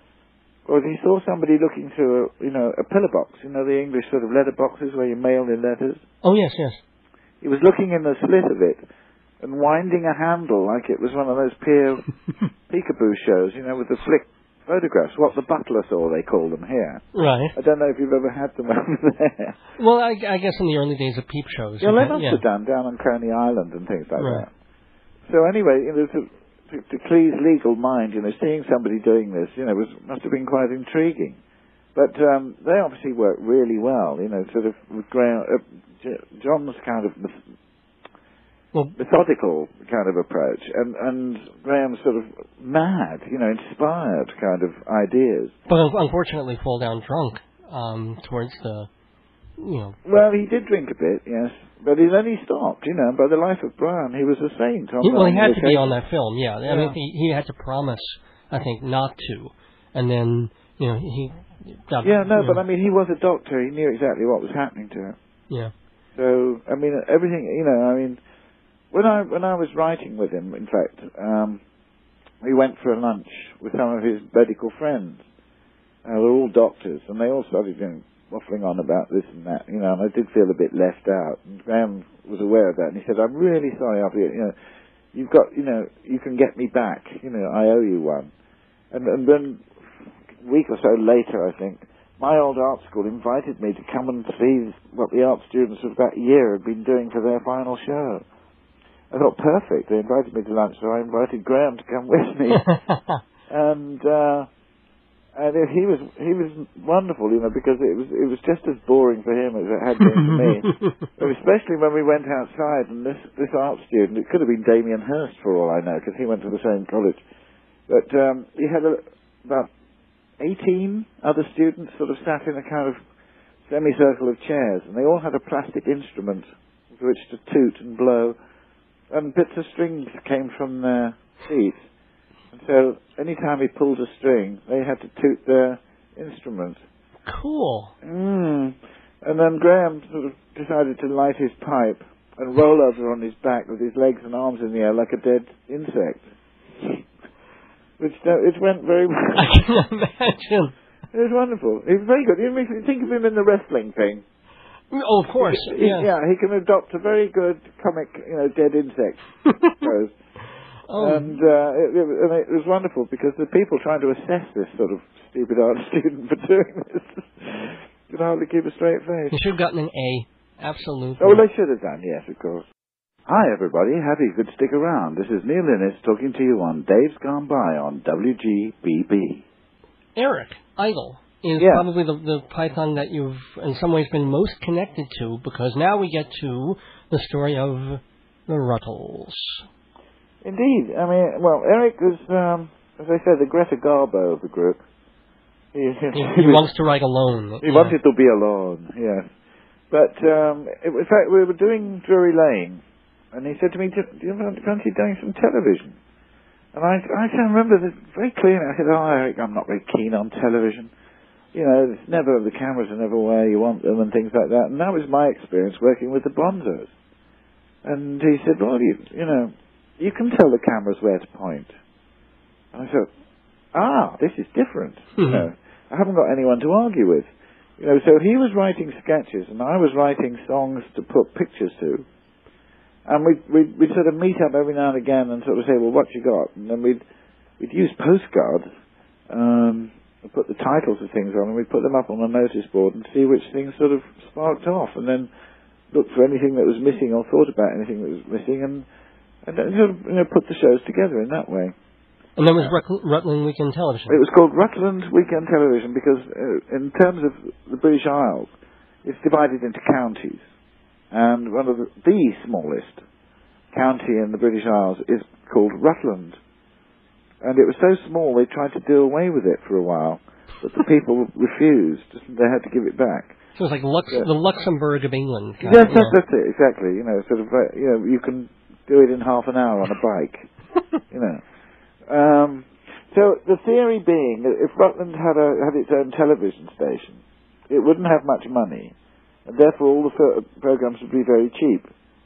was he saw somebody looking through a, you know, a pillar box. You know, the English sort of letter boxes where you mail in letters. Oh yes, yes. He was looking in the slit of it and winding a handle like it was one of those peer peekaboo shows. You know, with the flick photographs. What the butler saw, they call them here. Right. I don't know if you've ever had them over there. Well, I, I guess in the early days of peep shows. Yeah, in had, Amsterdam, yeah. down on Coney Island and things like right. that. So anyway, you know, to, to, to Clee's legal mind, you know, seeing somebody doing this, you know, was must have been quite intriguing. But um, they obviously worked really well, you know, sort of with Graham, uh, J- John's kind of meth- well, methodical kind of approach, and, and Graham's sort of mad, you know, inspired kind of ideas. But un- unfortunately fall down drunk um, towards the, you know... Well, he did drink a bit, yes. But he, then he stopped, you know. By the life of Brian, he was a saint. On he, well, he had occasion. to be on that film, yeah. I yeah. mean, he, he had to promise, I think, not to. And then, you know, he... Got, yeah, no, but know. I mean, he was a doctor. He knew exactly what was happening to him. Yeah. So, I mean, everything, you know, I mean, when I when I was writing with him, in fact, um, we went for a lunch with some of his medical friends. Uh, they're all doctors, and they all started, you know, waffling on about this and that, you know, and I did feel a bit left out. And Graham was aware of that, and he said, I'm really sorry, I'll be, you know, you've got, you know, you can get me back, you know, I owe you one. And, and then a week or so later, I think, my old art school invited me to come and see what the art students of that year had been doing for their final show. I thought, perfect, they invited me to lunch, so I invited Graham to come with me. and, uh, And he was he was wonderful, you know, because it was it was just as boring for him as it had been for me. But especially when we went outside, and this this art student, it could have been Damien Hirst for all I know, because he went to the same college. But um, he had a, about eighteen other students sort of sat in a kind of semicircle of chairs, and they all had a plastic instrument with which to toot and blow, and bits of strings came from their feet. And so, any time he pulled a string, they had to toot their instrument. Cool. Mm. And then Graham sort of decided to light his pipe and roll over on his back with his legs and arms in the air like a dead insect. Which uh, it went very well. I can imagine. It was wonderful. He was very good. You makes me think of him in the wrestling thing. Oh, of course. He, yeah. yeah, he can adopt a very good comic, you know, dead insect pose. Oh. And, uh, it, it, and it was wonderful because the people trying to assess this sort of stupid art student for doing this could hardly keep a straight face. He should have gotten an A. Absolutely. Oh, well, they should have done, yes, of course. Hi, everybody. Happy you could stick around. This is Neil Innes talking to you on Dave's Gone By on W G B B. Eric Idle is yeah. probably the, the Python that you've, in some ways, been most connected to, because now we get to the story of the Ruttles. Indeed. I mean, well, Eric was, um, as I said, the Greta Garbo of the group. He, he, he wants to write alone. He yeah. wanted to be alone, yes. But, um, it, in fact, we were doing Drury Lane, and he said to me, do you fancy doing some television? And I, I can remember this very clearly. I said, oh, Eric, I'm not very keen on television. You know, it's never, the cameras are never where you want them and things like that. And that was my experience working with the Bonzos. And he said, well, you, you know, you can tell the cameras where to point. And I said, ah, this is different. Mm-hmm. You know, I haven't got anyone to argue with. You know, so he was writing sketches and I was writing songs to put pictures to. And we'd, we'd, we'd sort of meet up every now and again and sort of say, well, what you got? And then we'd, we'd use postcards, um, and put the titles of things on, and we'd put them up on a notice board and see which things sort of sparked off, and then look for anything that was missing or thought about anything that was missing, and, and then sort of, you know, put the shows together in that way. And that was Rut- Rutland Weekend Television. It was called Rutland Weekend Television because uh, in terms of the British Isles, it's divided into counties. And one of the, the smallest county in the British Isles is called Rutland. And it was so small they tried to do away with it for a while, but the people refused. They had to give it back. So it's like Lux- yeah. the Luxembourg of England. Yes, that's, yeah. that's it, exactly. You know, sort of, uh, you know, you can do it in half an hour on a bike. you know. Um, so the theory being that if Rutland had a, had its own television station, it wouldn't have much money. And therefore all the f- programs would be very cheap.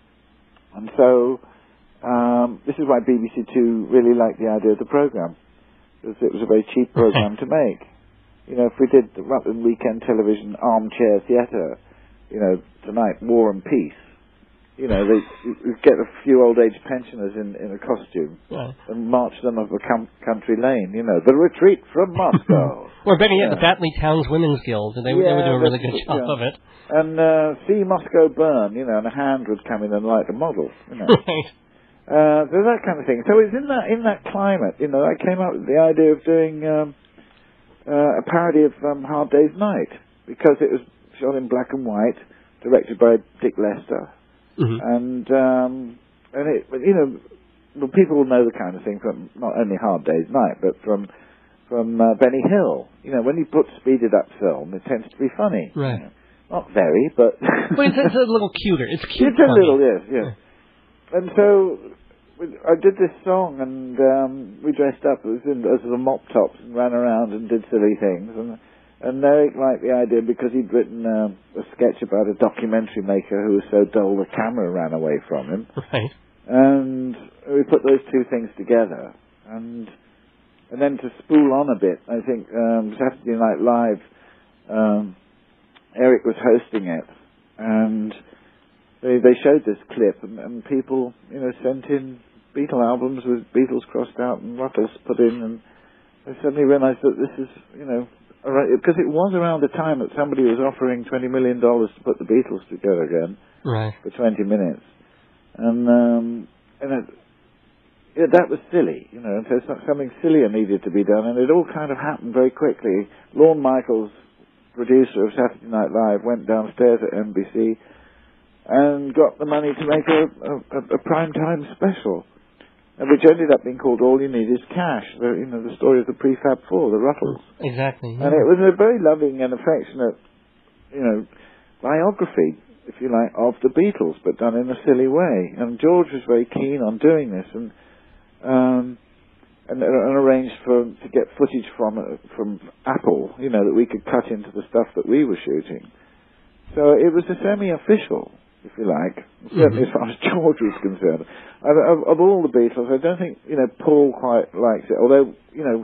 And so, um, this is why B B C Two really liked the idea of the program, because it was a very cheap program to make. You know, if we did the Rutland Weekend Television armchair theatre, you know, tonight, War and Peace, you know, they we'd get a few old age pensioners in, in a costume yeah. and march them up a com- country lane, you know, the retreat from Moscow. Or better yet, yeah. the Batley Towns Women's Guild. They, yeah, they would do a really good job yeah. of it. And uh, see Moscow burn, you know, and a hand would come in and light the model, you know. Right. Uh, so that kind of thing. So it's in that in that climate, you know, I came up with the idea of doing um, uh, a parody of um, Hard Day's Night, because it was shot in black and white, directed by Dick Lester. Mm-hmm. And, um, and it, you know, well, people will know the kind of thing from not only Hard Day's Night, but from from uh, Benny Hill. You know, when you put speeded up film, it tends to be funny. Right. You know. Not very, but... but it's, it's a little cuter. It's cute. It's a funny. little, yes, yes. Yeah. And so, I did this song, and um, we dressed up as, in, as the mop tops and ran around and did silly things. And, and Eric liked the idea because he'd written um, a sketch about a documentary maker who was so dull the camera ran away from him. Right. And we put those two things together. And and then to spool on a bit, I think um, Saturday Night Live... Um, Eric was hosting it, and they they showed this clip, and, and people, you know, sent in Beatle albums with Beatles crossed out and Ruttles put in, and I suddenly realised that this is, you know, because it was around the time that somebody was offering twenty million dollars to put the Beatles together again, right, for twenty minutes, and um, and it, yeah, that was silly, you know, and so something sillier needed to be done, and it all kind of happened very quickly. Lorne Michaels, producer of Saturday Night Live, went downstairs at N B C and got the money to make a, a, a primetime special, which ended up being called All You Need Is Cash, the, you know, the story of the Prefab Four, the Ruttles. Exactly. Yeah. And it was a very loving and affectionate, you know, biography, if you like, of the Beatles, but done in a silly way. And George was very keen on doing this, and um, And, and arranged for to get footage from uh, from Apple, you know, that we could cut into the stuff that we were shooting. So it was a semi-official, if you like, certainly mm-hmm. as far as George was concerned. Of, of, of all the Beatles, I don't think, you know, Paul quite likes it. Although, you know,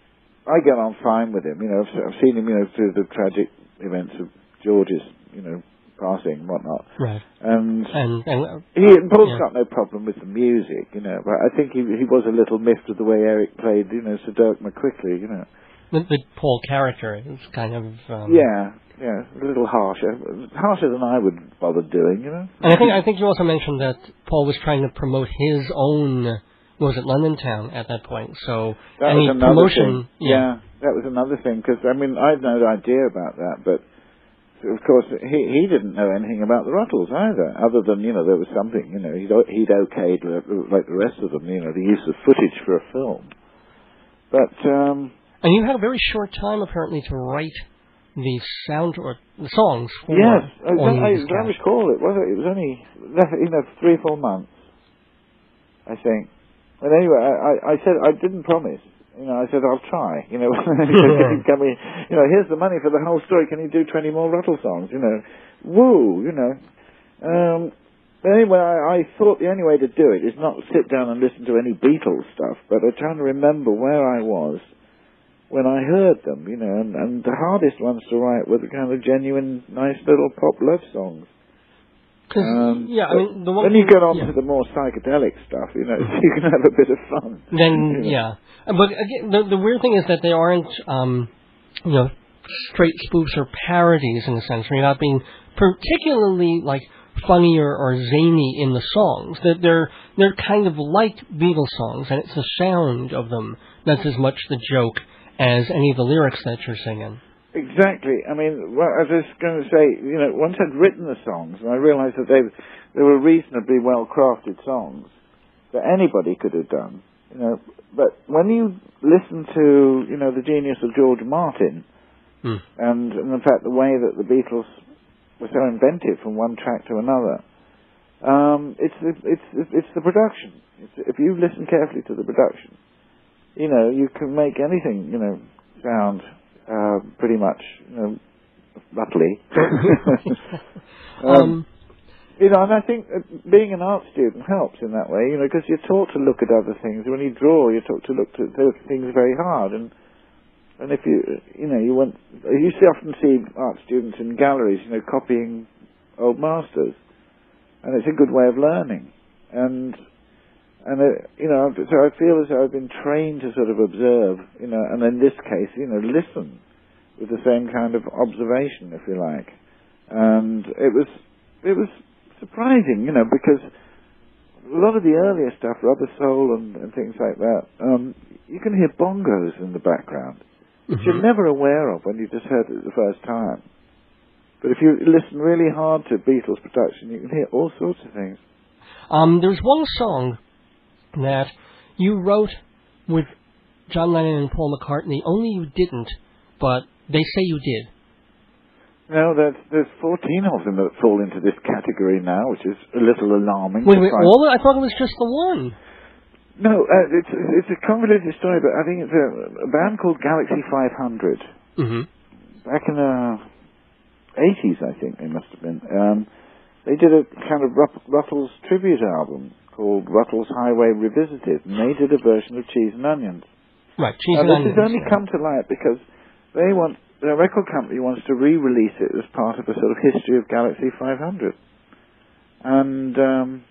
I get on fine with him. You know, I've, I've seen him, you know, through the tragic events of George's, you know, passing and whatnot. Right. And, and, and he, and Paul's yeah. got no problem with the music, you know, but I think he he was a little miffed with the way Eric played, you know, Sir Dirk McQuickley, you know. The, the Paul character is kind of... Um, yeah, yeah, a little harsher. Harsher than I would bother doing, you know. And I think I think you also mentioned that Paul was trying to promote his own, what was it, London Town at that point, so that any was another promotion... Thing. Yeah. yeah, that was another thing, because, I mean, I had no idea about that, but... Of course, he he didn't know anything about the Ruttles either, other than, you know, there was something, you know, he'd, he'd okayed, like the rest of them, you know, the use of footage for a film. But, um... And you had a very short time, apparently, to write the sound, or the songs for... Yes, I, I, I, I recall it, was it? It was only, you know, three or four months, I think. But anyway, I, I, I said, I didn't promise. You know, I said, I'll try. You know, can we, you know, here's the money for the whole story. Can you do twenty more Ruttle songs? You know, woo, you know. Um, but anyway, I, I thought the only way to do it is not sit down and listen to any Beatles stuff, but I'm trying to remember where I was when I heard them, you know, and, and the hardest ones to write were the kind of genuine, nice little pop love songs. Um, yeah, I mean, the one when you thing, get on yeah. to the more psychedelic stuff, you know, you can have a bit of fun. Then, you know. yeah. But again, the, the weird thing is that they aren't, um, you know, straight spoofs or parodies in a sense. They're not being particularly, like, funny or, or zany in the songs. That they're they're kind of like Beatles songs, and it's the sound of them that's as much the joke as any of the lyrics that you're singing. Exactly. I mean, well, I was just going to say, you know, once I'd written the songs, and I realised that they they were reasonably well-crafted songs that anybody could have done, you know. But when you listen to, you know, the genius of George Martin, mm. and, and in fact the way that the Beatles were so inventive from one track to another, um, it's it's it's it's the production. It's, if you listen carefully to the production, you know, you can make anything, you know, sound uh, pretty much, you know, roughly. um, um, you know, and I think being an art student helps in that way, you know, because you're taught to look at other things. When you draw, you're taught to look at those things very hard, and and if you, you know, you want, you see, often see art students in galleries, you know, copying old masters, and it's a good way of learning. And and uh, you know, so I feel as though I've been trained to sort of observe, you know, and in this case, you know, listen with the same kind of observation, if you like. And it was it was surprising, you know, because a lot of the earlier stuff, Rubber Soul and, and things like that, um, you can hear bongos in the background, which mm-hmm. you're never aware of when you just heard it the first time. But if you listen really hard to Beatles production, you can hear all sorts of things. Um, there's one song that you wrote with John Lennon and Paul McCartney, only you didn't, but they say you did. No, there's, there's fourteen of them that fall into this category now, which is a little alarming. Wait, wait, all of it? I thought it was just the one. No, uh, it's it's a convoluted story, but I think it's a, a band called Galaxy five hundred. Mm-hmm. Back in the eighties, I think they must have been. Um, they did a kind of Rut- Ruttles tribute album called Ruttles Highway Revisited, and they did a version of Cheese and Onions. Right, Cheese now, and Onions. This has only yeah. come to light because they want, the record company wants to re-release it as part of a sort of history of Galaxy five hundred. And um,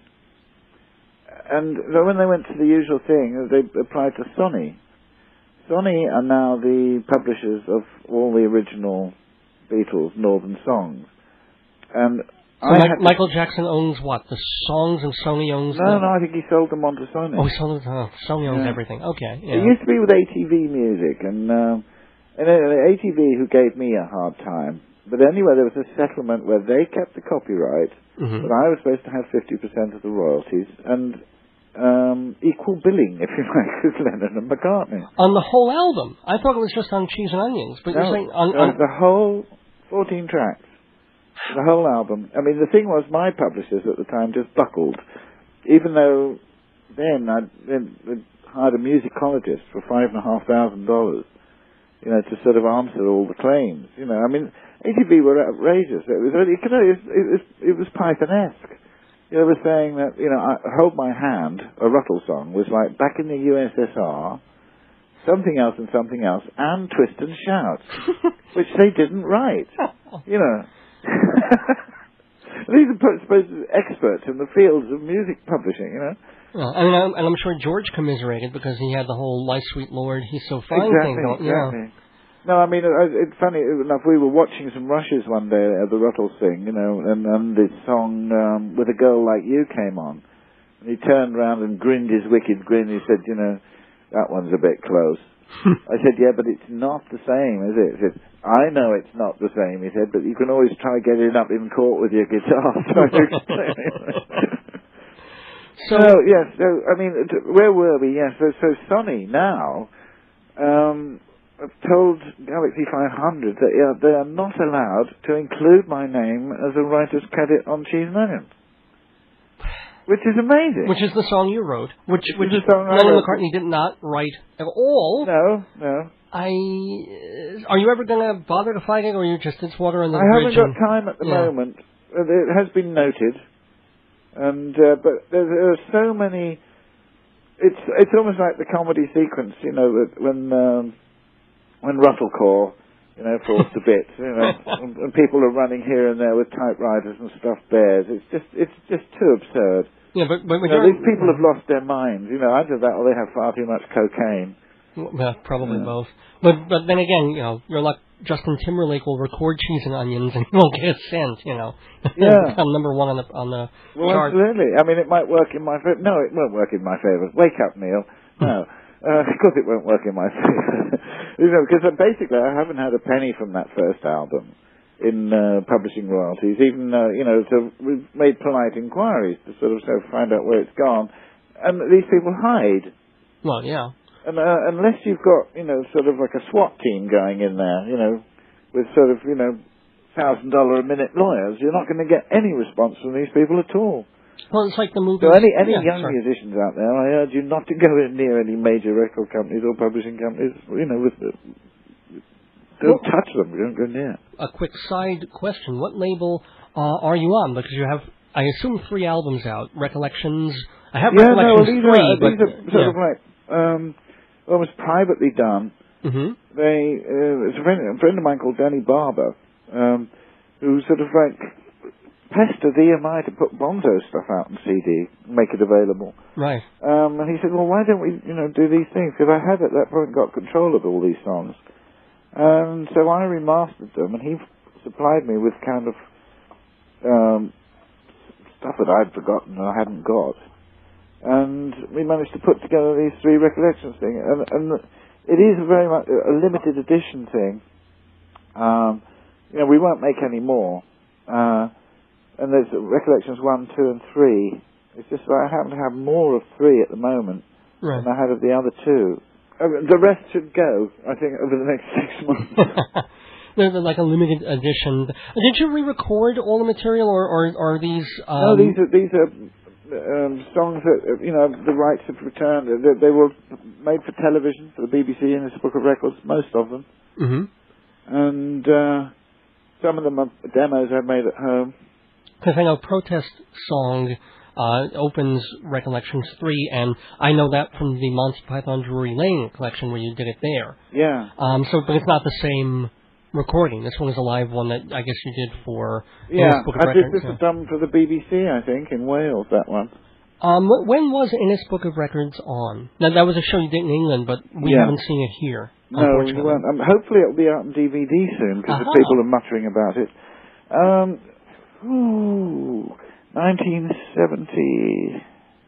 and when they went to the usual thing, they applied to Sony. Sony are now the publishers of all the original Beatles Northern songs. And so I Mike, Michael Jackson owns what? The songs, and Sony owns No, the... no, I think he sold them on to Sony. Oh, he sold them. Oh, Sony owns yeah. everything. Okay. Yeah. It used to be with A T V Music, and, um, and uh, A T V who gave me a hard time. But anyway, there was a settlement where they kept the copyright, mm-hmm. but I was supposed to have fifty percent of the royalties, and um, equal billing, if you like, with Lennon and McCartney. On the whole album? I thought it was just on Cheese and Onions, but no, you're saying on, no, on the whole fourteen tracks. The whole album. I mean, the thing was, my publishers at the time just buckled. Even though then I'd, I'd hired a musicologist for five and a half thousand dollars, you know, to sort of answer all the claims. You know, I mean, A T V were outrageous. It was, it, was, it was, it was Python-esque. You know, they were saying that, you know, I, Hold My Hand, a Ruttles song, was like back in the U S S R, something else and something else, and Twist and Shout, which they didn't write. You know. These are supposed to be experts in the fields of music publishing, you know. Well, I mean, I'm, and I'm sure George commiserated because he had the whole "Life, Sweet Lord, He's So Fine" exactly, thing going. Exactly. Yeah. No, I mean, it, it's funny enough. We were watching some rushes one day at the Ruttles thing, you know, and, and this song um, "With a Girl Like You" came on, and he turned round and grinned his wicked grin. He said, "You know, that one's a bit close." I said, "Yeah, but it's not the same, is it?" He said, "I know it's not the same," he said, "but you can always try getting up in court with your guitar." so, so, yes, so, I mean, where were we? Yes, so, so Sony now um, have told Galaxy five hundred that yeah, they are not allowed to include my name as a writer's credit on Cheese and Onions. Which is amazing. Which is the song you wrote. Which, which is the song Lennon McCartney did not write at all. No, no. I... Are you ever going to bother to fight it, or you just, it's water on the I bridge? I haven't got time at the yeah. moment. It has been noted. And, uh, but there, there are so many... It's it's almost like the comedy sequence, you know, when, um, when Ruttlecore, you know, falls to bits, you know, and, and people are running here and there with typewriters and stuffed bears. It's just, it's just too absurd. Yeah, but, but you know, these people have lost their minds. You know, either that or they have far too much cocaine. Well, probably yeah. both. But but then again, you know, you're like Justin Timberlake will record Cheese and Onions and won't get a cent, you know. Yeah. Become number one on the on the well, chart. Absolutely. I mean, it might work in my favor. No, it won't work in my favor. Wake up, Neil. No. Uh, of course it won't work in my favor. you know, because basically I haven't had a penny from that first album in uh, publishing royalties, even, uh, you know, so we've made polite inquiries to sort of, sort of find out where it's gone. And these people hide. Well, yeah. And uh, unless you've got, you know, sort of like a SWAT team going in there, you know, with sort of, you know, thousand dollar a minute lawyers, you're not going to get any response from these people at all. Well, it's like the movie. So any any yeah, young sorry. musicians out there, I urge you not to go in near any major record companies or publishing companies. You know, with the, don't well, touch them. Don't go near. A quick side question: what label uh, are you on? Because you have, I assume, three albums out. Recollections. I have yeah, Recollections no, these three, are, but these are sort yeah. of like um, almost privately done. Mm-hmm. They uh, it's a friend, a friend of mine called Danny Barber, um, who sort of like pestered E M I to put Bonzo stuff out on C D, make it available. Right. Um, and he said, well, why don't we, you know, do these things? Because I had at that point got control of all these songs. And so I remastered them, and he supplied me with kind of um, stuff that I'd forgotten and I hadn't got. And we managed to put together these three recollections thing. And, and it is very much a limited edition thing. Um, you know, we won't make any more. Uh, And there's Recollections one, two, and three. It's just that I happen to have more of three at the moment right. than I had of the other two. Uh, the rest should go, I think, over the next six months. They're like a limited edition. Did you re-record all the material, or or are these? Um... No, these are these are um, songs that you know the rights have returned. They, they were made for television for the B B C and the Book of Records, most of them. Mm-hmm. And uh, some of them are demos I made at home. Because I know Protest Song uh, opens Recollections three, and I know that from the Monty Python Drury Lane collection where you did it there. Yeah. Um. So, but it's not the same recording. This one is a live one that I guess you did for yeah. Book of I Records. did this yeah. was done for the B B C, I think, in Wales. That one. Um. When was Innis Book of Records on? Now that was a show you did in England, but we yeah. haven't seen it here. No, we won't. Um, hopefully, it'll be out on D V D soon because uh-huh. the people are muttering about it. Um. Ooh, nineteen seventy-eight.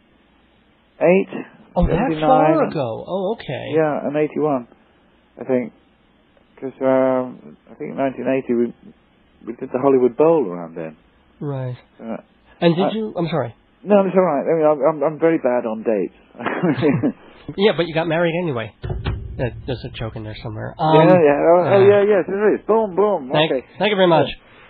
Oh, that far ago. Oh, okay. Yeah, and eighty-one, I think. Because um, I think in nineteen eighty we we did the Hollywood Bowl around then. Right. Uh, and did I, you? I'm sorry. No, it's all right. I mean, I'm I'm, I'm very bad on dates. Yeah, but you got married anyway. There's a joke in there somewhere. Um, yeah, yeah. Oh, uh, oh, yeah, yes, there is. Boom, boom. Thank, okay. Thank you very much.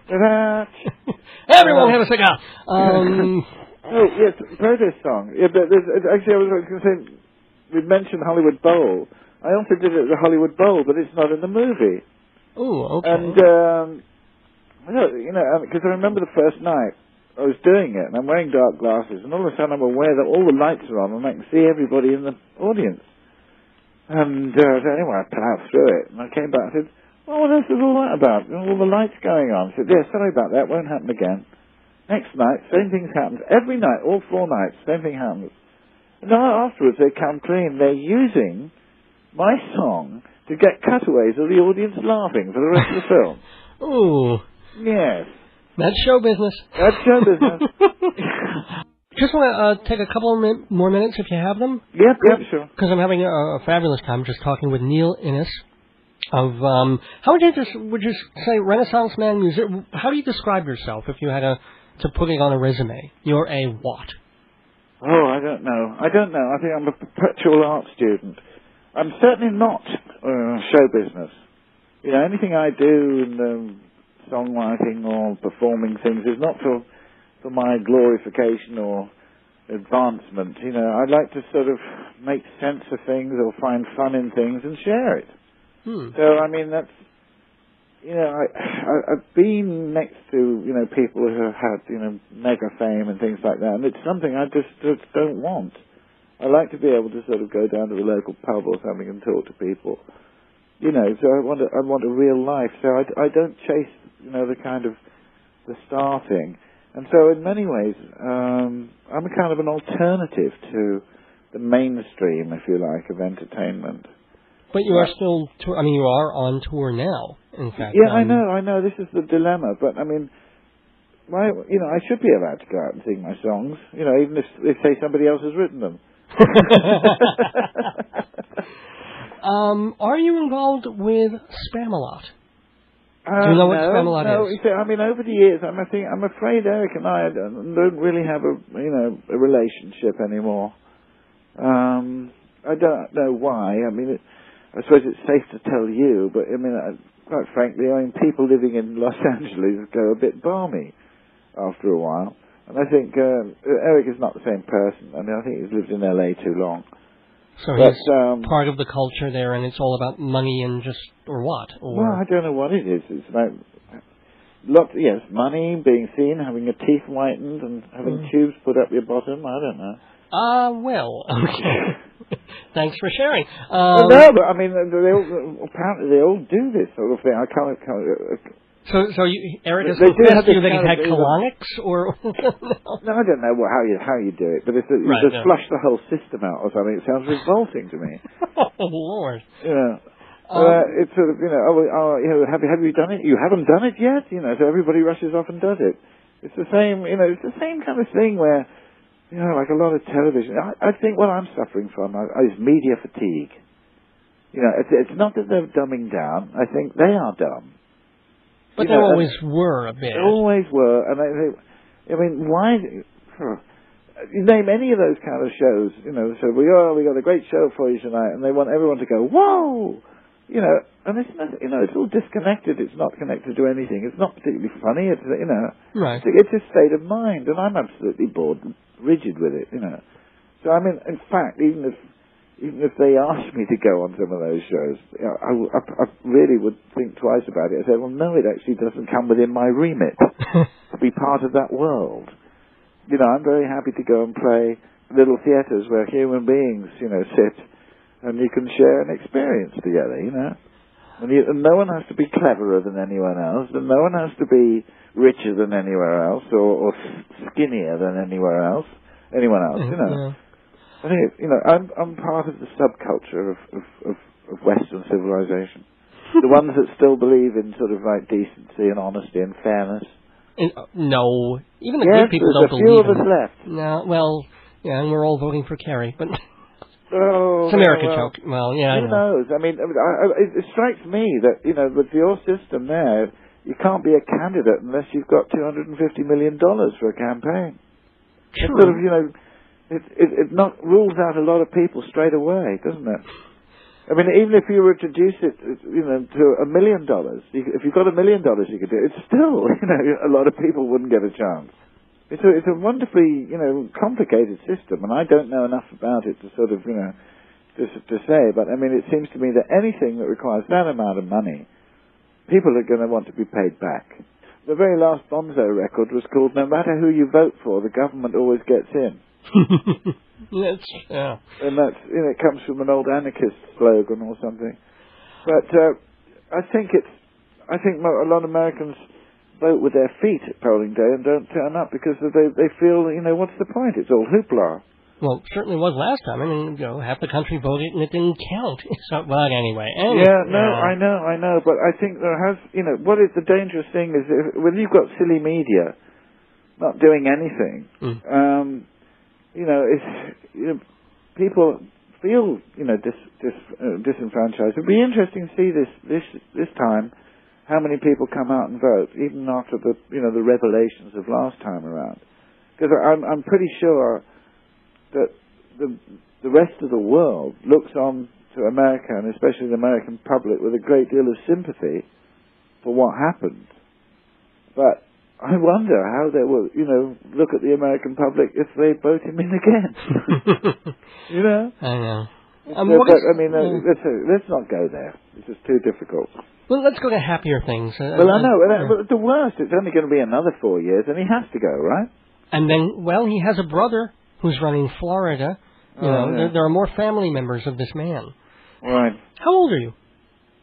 uh, Everyone have a cigar. Um, oh, yes, protest song. Yeah, but there's, actually, I was going to say, we mentioned Hollywood Bowl. I also did it at the Hollywood Bowl, but it's not in the movie. Oh, okay. And, um, you know, because I remember the first night I was doing it, and I'm wearing dark glasses, and all of a sudden I'm aware that all the lights are on, and I can see everybody in the audience. And uh, so anyway, I plowed through it, and I came back and said, "Oh, what else is all that about? All the lights going on." I said, "Yeah, sorry about that. Won't happen again." Next night, same thing's happened. Every night, all four nights, same thing happens. And afterwards, they come clean. They're using my song to get cutaways of the audience laughing for the rest of the film. Ooh. Yes. That's show business. That's show business. Just want to uh, take a couple of min- more minutes if you have them. Yep, yep, sure. Because I'm having a, a fabulous time just talking with Neil Innes of, um, how would you just, would you say Renaissance man music? How do you describe yourself if you had a, to put it on a resume? You're a what? Oh, I don't know. I don't know. I think I'm a perpetual art student. I'm certainly not uh, show business. You know, anything I do in the songwriting or performing things is not for for my glorification or advancement. You know, I like to sort of make sense of things or find fun in things and share it. Hmm. So, I mean, that's, you know, I, I, I've been next to, you know, people who have had, you know, mega fame and things like that, and it's something I just, just don't want. I like to be able to sort of go down to the local pub or something and talk to people You know, so I want a, I want a real life. So I, I don't chase, you know, the kind of the star thing. And so in many ways, um, I'm a kind of an alternative to the mainstream, if you like, of entertainment. But you are still, tour- I mean, you are on tour now, in fact. Yeah, um, I know, I know. This is the dilemma. But, I mean, why, you know, I should be allowed to go out and sing my songs, you know, even if, if say, somebody else has written them. um, are you involved with Spamalot? Uh, Do you know what no, Spamalot no, is? you see, I mean, over the years, I'm, I think, I'm afraid Eric and I don't, don't really have a, you know, a relationship anymore. Um, I don't know why. I mean, it, I suppose it's safe to tell you, but I mean, I, quite frankly, I mean, people living in Los Angeles go a bit balmy after a while. And I think uh, Eric is not the same person. I mean, I think he's lived in L A too long. So but, he's um, part of the culture there, and it's all about money and just, or what? Or well, I don't know what it is. It's about, lots, yes, money, being seen, having your teeth whitened, and having mm. tubes put up your bottom. I don't know. Ah, uh, well, okay. Thanks for sharing. well, Um, no, but I mean, they all, apparently they all do this sort of thing. I can't. can't uh, So, so you, Eric has they confessed to you that he kind had of, colonics, or no? No, I don't know what, how you how you do it, but if you right, just no. flush the whole system out or something, it sounds revolting to me. Oh Lord! Yeah, um, uh, it's sort of you know, oh, oh, you know, have have you done it? You haven't done it yet, you know. So everybody rushes off and does it. It's the same, you know, it's the same kind of thing where, you know, like a lot of television. I, I think what I'm suffering from is media fatigue. You know, it's it's not that they're dumbing down. I think they are dumb. But you there know, always were a bit. They always were, and I think, I mean, why? Huh, you name any of those kind of shows, you know. So we oh, we got a great show for you tonight, and they want everyone to go, whoa, you know. And it's not, you know, it's all disconnected. It's not connected to anything. It's not particularly funny. It's you know, right. It's, it's a state of mind, and I'm absolutely bored, rigid with it, you know. So I mean, in fact, even if even if they asked me to go on some of those shows, you know, I, I, I really would think twice about it. I said, well, no, it actually doesn't come within my remit to be part of that world. You know, I'm very happy to go and play little theatres where human beings, you know, sit and you can share an experience together, you know. And, you, and no one has to be cleverer than anyone else, and no one has to be richer than anywhere else, or, or skinnier than anywhere else, anyone else, you know. Yeah. I think, it, you know, I'm I'm part of the subculture of, of, of, of Western civilization. The ones that still believe in sort of like decency and honesty and fairness. And, uh, no, even the yes, good people there's don't a few believe of us in left. No, well, yeah, and we're all voting for Kerry, but oh, it's an American well, joke. Well, yeah, I who know. knows? I mean, I, I, it, it strikes me that you know, with your system there, you can't be a candidate unless you've got two hundred and fifty million dollars for a campaign. True. It's sort of, you know. It, it, it not rules out a lot of people straight away, doesn't it? I mean, even if you were to reduce it, you know, to a million dollars, you, if you've got a million dollars, you could do it. It's still, you know, a lot of people wouldn't get a chance. It's a, it's a wonderfully, you know, complicated system, and I don't know enough about it to sort of, you know, to, to say. But I mean, it seems to me that anything that requires that amount of money, people are going to want to be paid back. The very last Bonzo record was called "No matter who you vote for, the government always gets in." That's, yeah. And that's, you know, it comes from an old anarchist slogan or something. But uh, I think it's, I think a lot of Americans vote with their feet at polling day and don't turn up because they they feel, you know, what's the point? It's all hoopla. Well, it certainly was last time. I mean, you know, half the country voted and it didn't count. So, well, anyway. anyway yeah, no, yeah. I know, I know. But I think there has, you know, what is the dangerous thing is if, when you've got silly media not doing anything, mm. um, you know, it's, you know, people feel, you know, dis, dis, uh, disenfranchised. It'd be interesting to see this, this, this time, how many people come out and vote, even after the, you know, the revelations of last time around. Because I'm, I'm pretty sure that the, the rest of the world looks on to America, and especially the American public, with a great deal of sympathy for what happened. But I wonder how they will, you know, look at the American public if they vote him in again. You know? I know. Um, so, but, is, I mean, uh, uh, let's, uh, let's not go there. This is too difficult. Well, let's go to happier things. Uh, well, I know. uh, Uh, but the worst, it's only going to be another four years, and he has to go, right? And then, well, he has a brother who's running Florida. You oh, know, yeah. there, there are more family members of this man. Right. How old are you?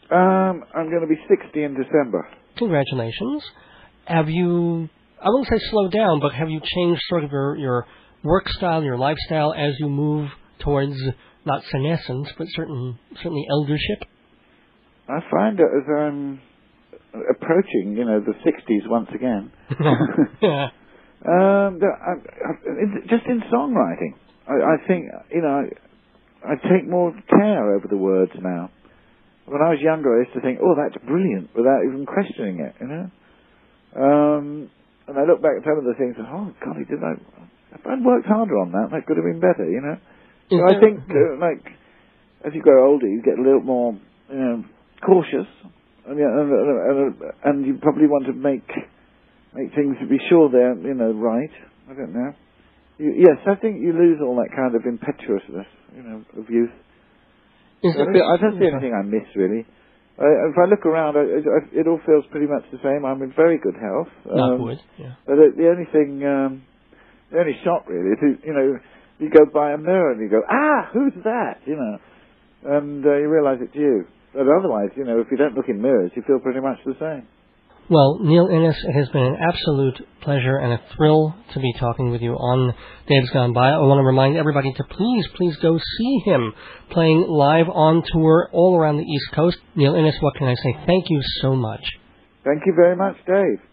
Um, I'm going to be sixty in December. Congratulations. Have you, I won't say slowed down, but have you changed sort of your, your work style, your lifestyle as you move towards not senescence, but certain certainly eldership? I find that as I'm approaching, you know, the sixties once again, Yeah. um, that I, I, it's just in songwriting, I, I think, you know, I, I take more care over the words now. When I was younger, I used to think, oh, that's brilliant, without even questioning it, you know. Um, and I look back at some of the things and, oh, golly, did I, if I'd worked harder on that, that could have been better, you know. Is so I there, think, uh, like, as you grow older, you get a little more, you know, cautious, and, yeah, and, and, and you probably want to make make things to be sure they're, you know, right. I don't know. You, yes, I think you lose all that kind of impetuousness, you know, of youth. is I there, feel, that's the only thing I miss, really. I, if I look around, I, I, it all feels pretty much the same. I'm in very good health. Knock Um, wood, yeah. but the, the only thing, um, the only shock, really, is, you know, you go by a mirror and you go, ah, who's that? You know, and uh, you realise it's you. But otherwise, you know, if you don't look in mirrors, you feel pretty much the same. Well, Neil Innes, it has been an absolute pleasure and a thrill to be talking with you on Dave's Gone By. I want to remind everybody to please, please go see him playing live on tour all around the East Coast. Neil Innes, what can I say? Thank you so much. Thank you very much, Dave.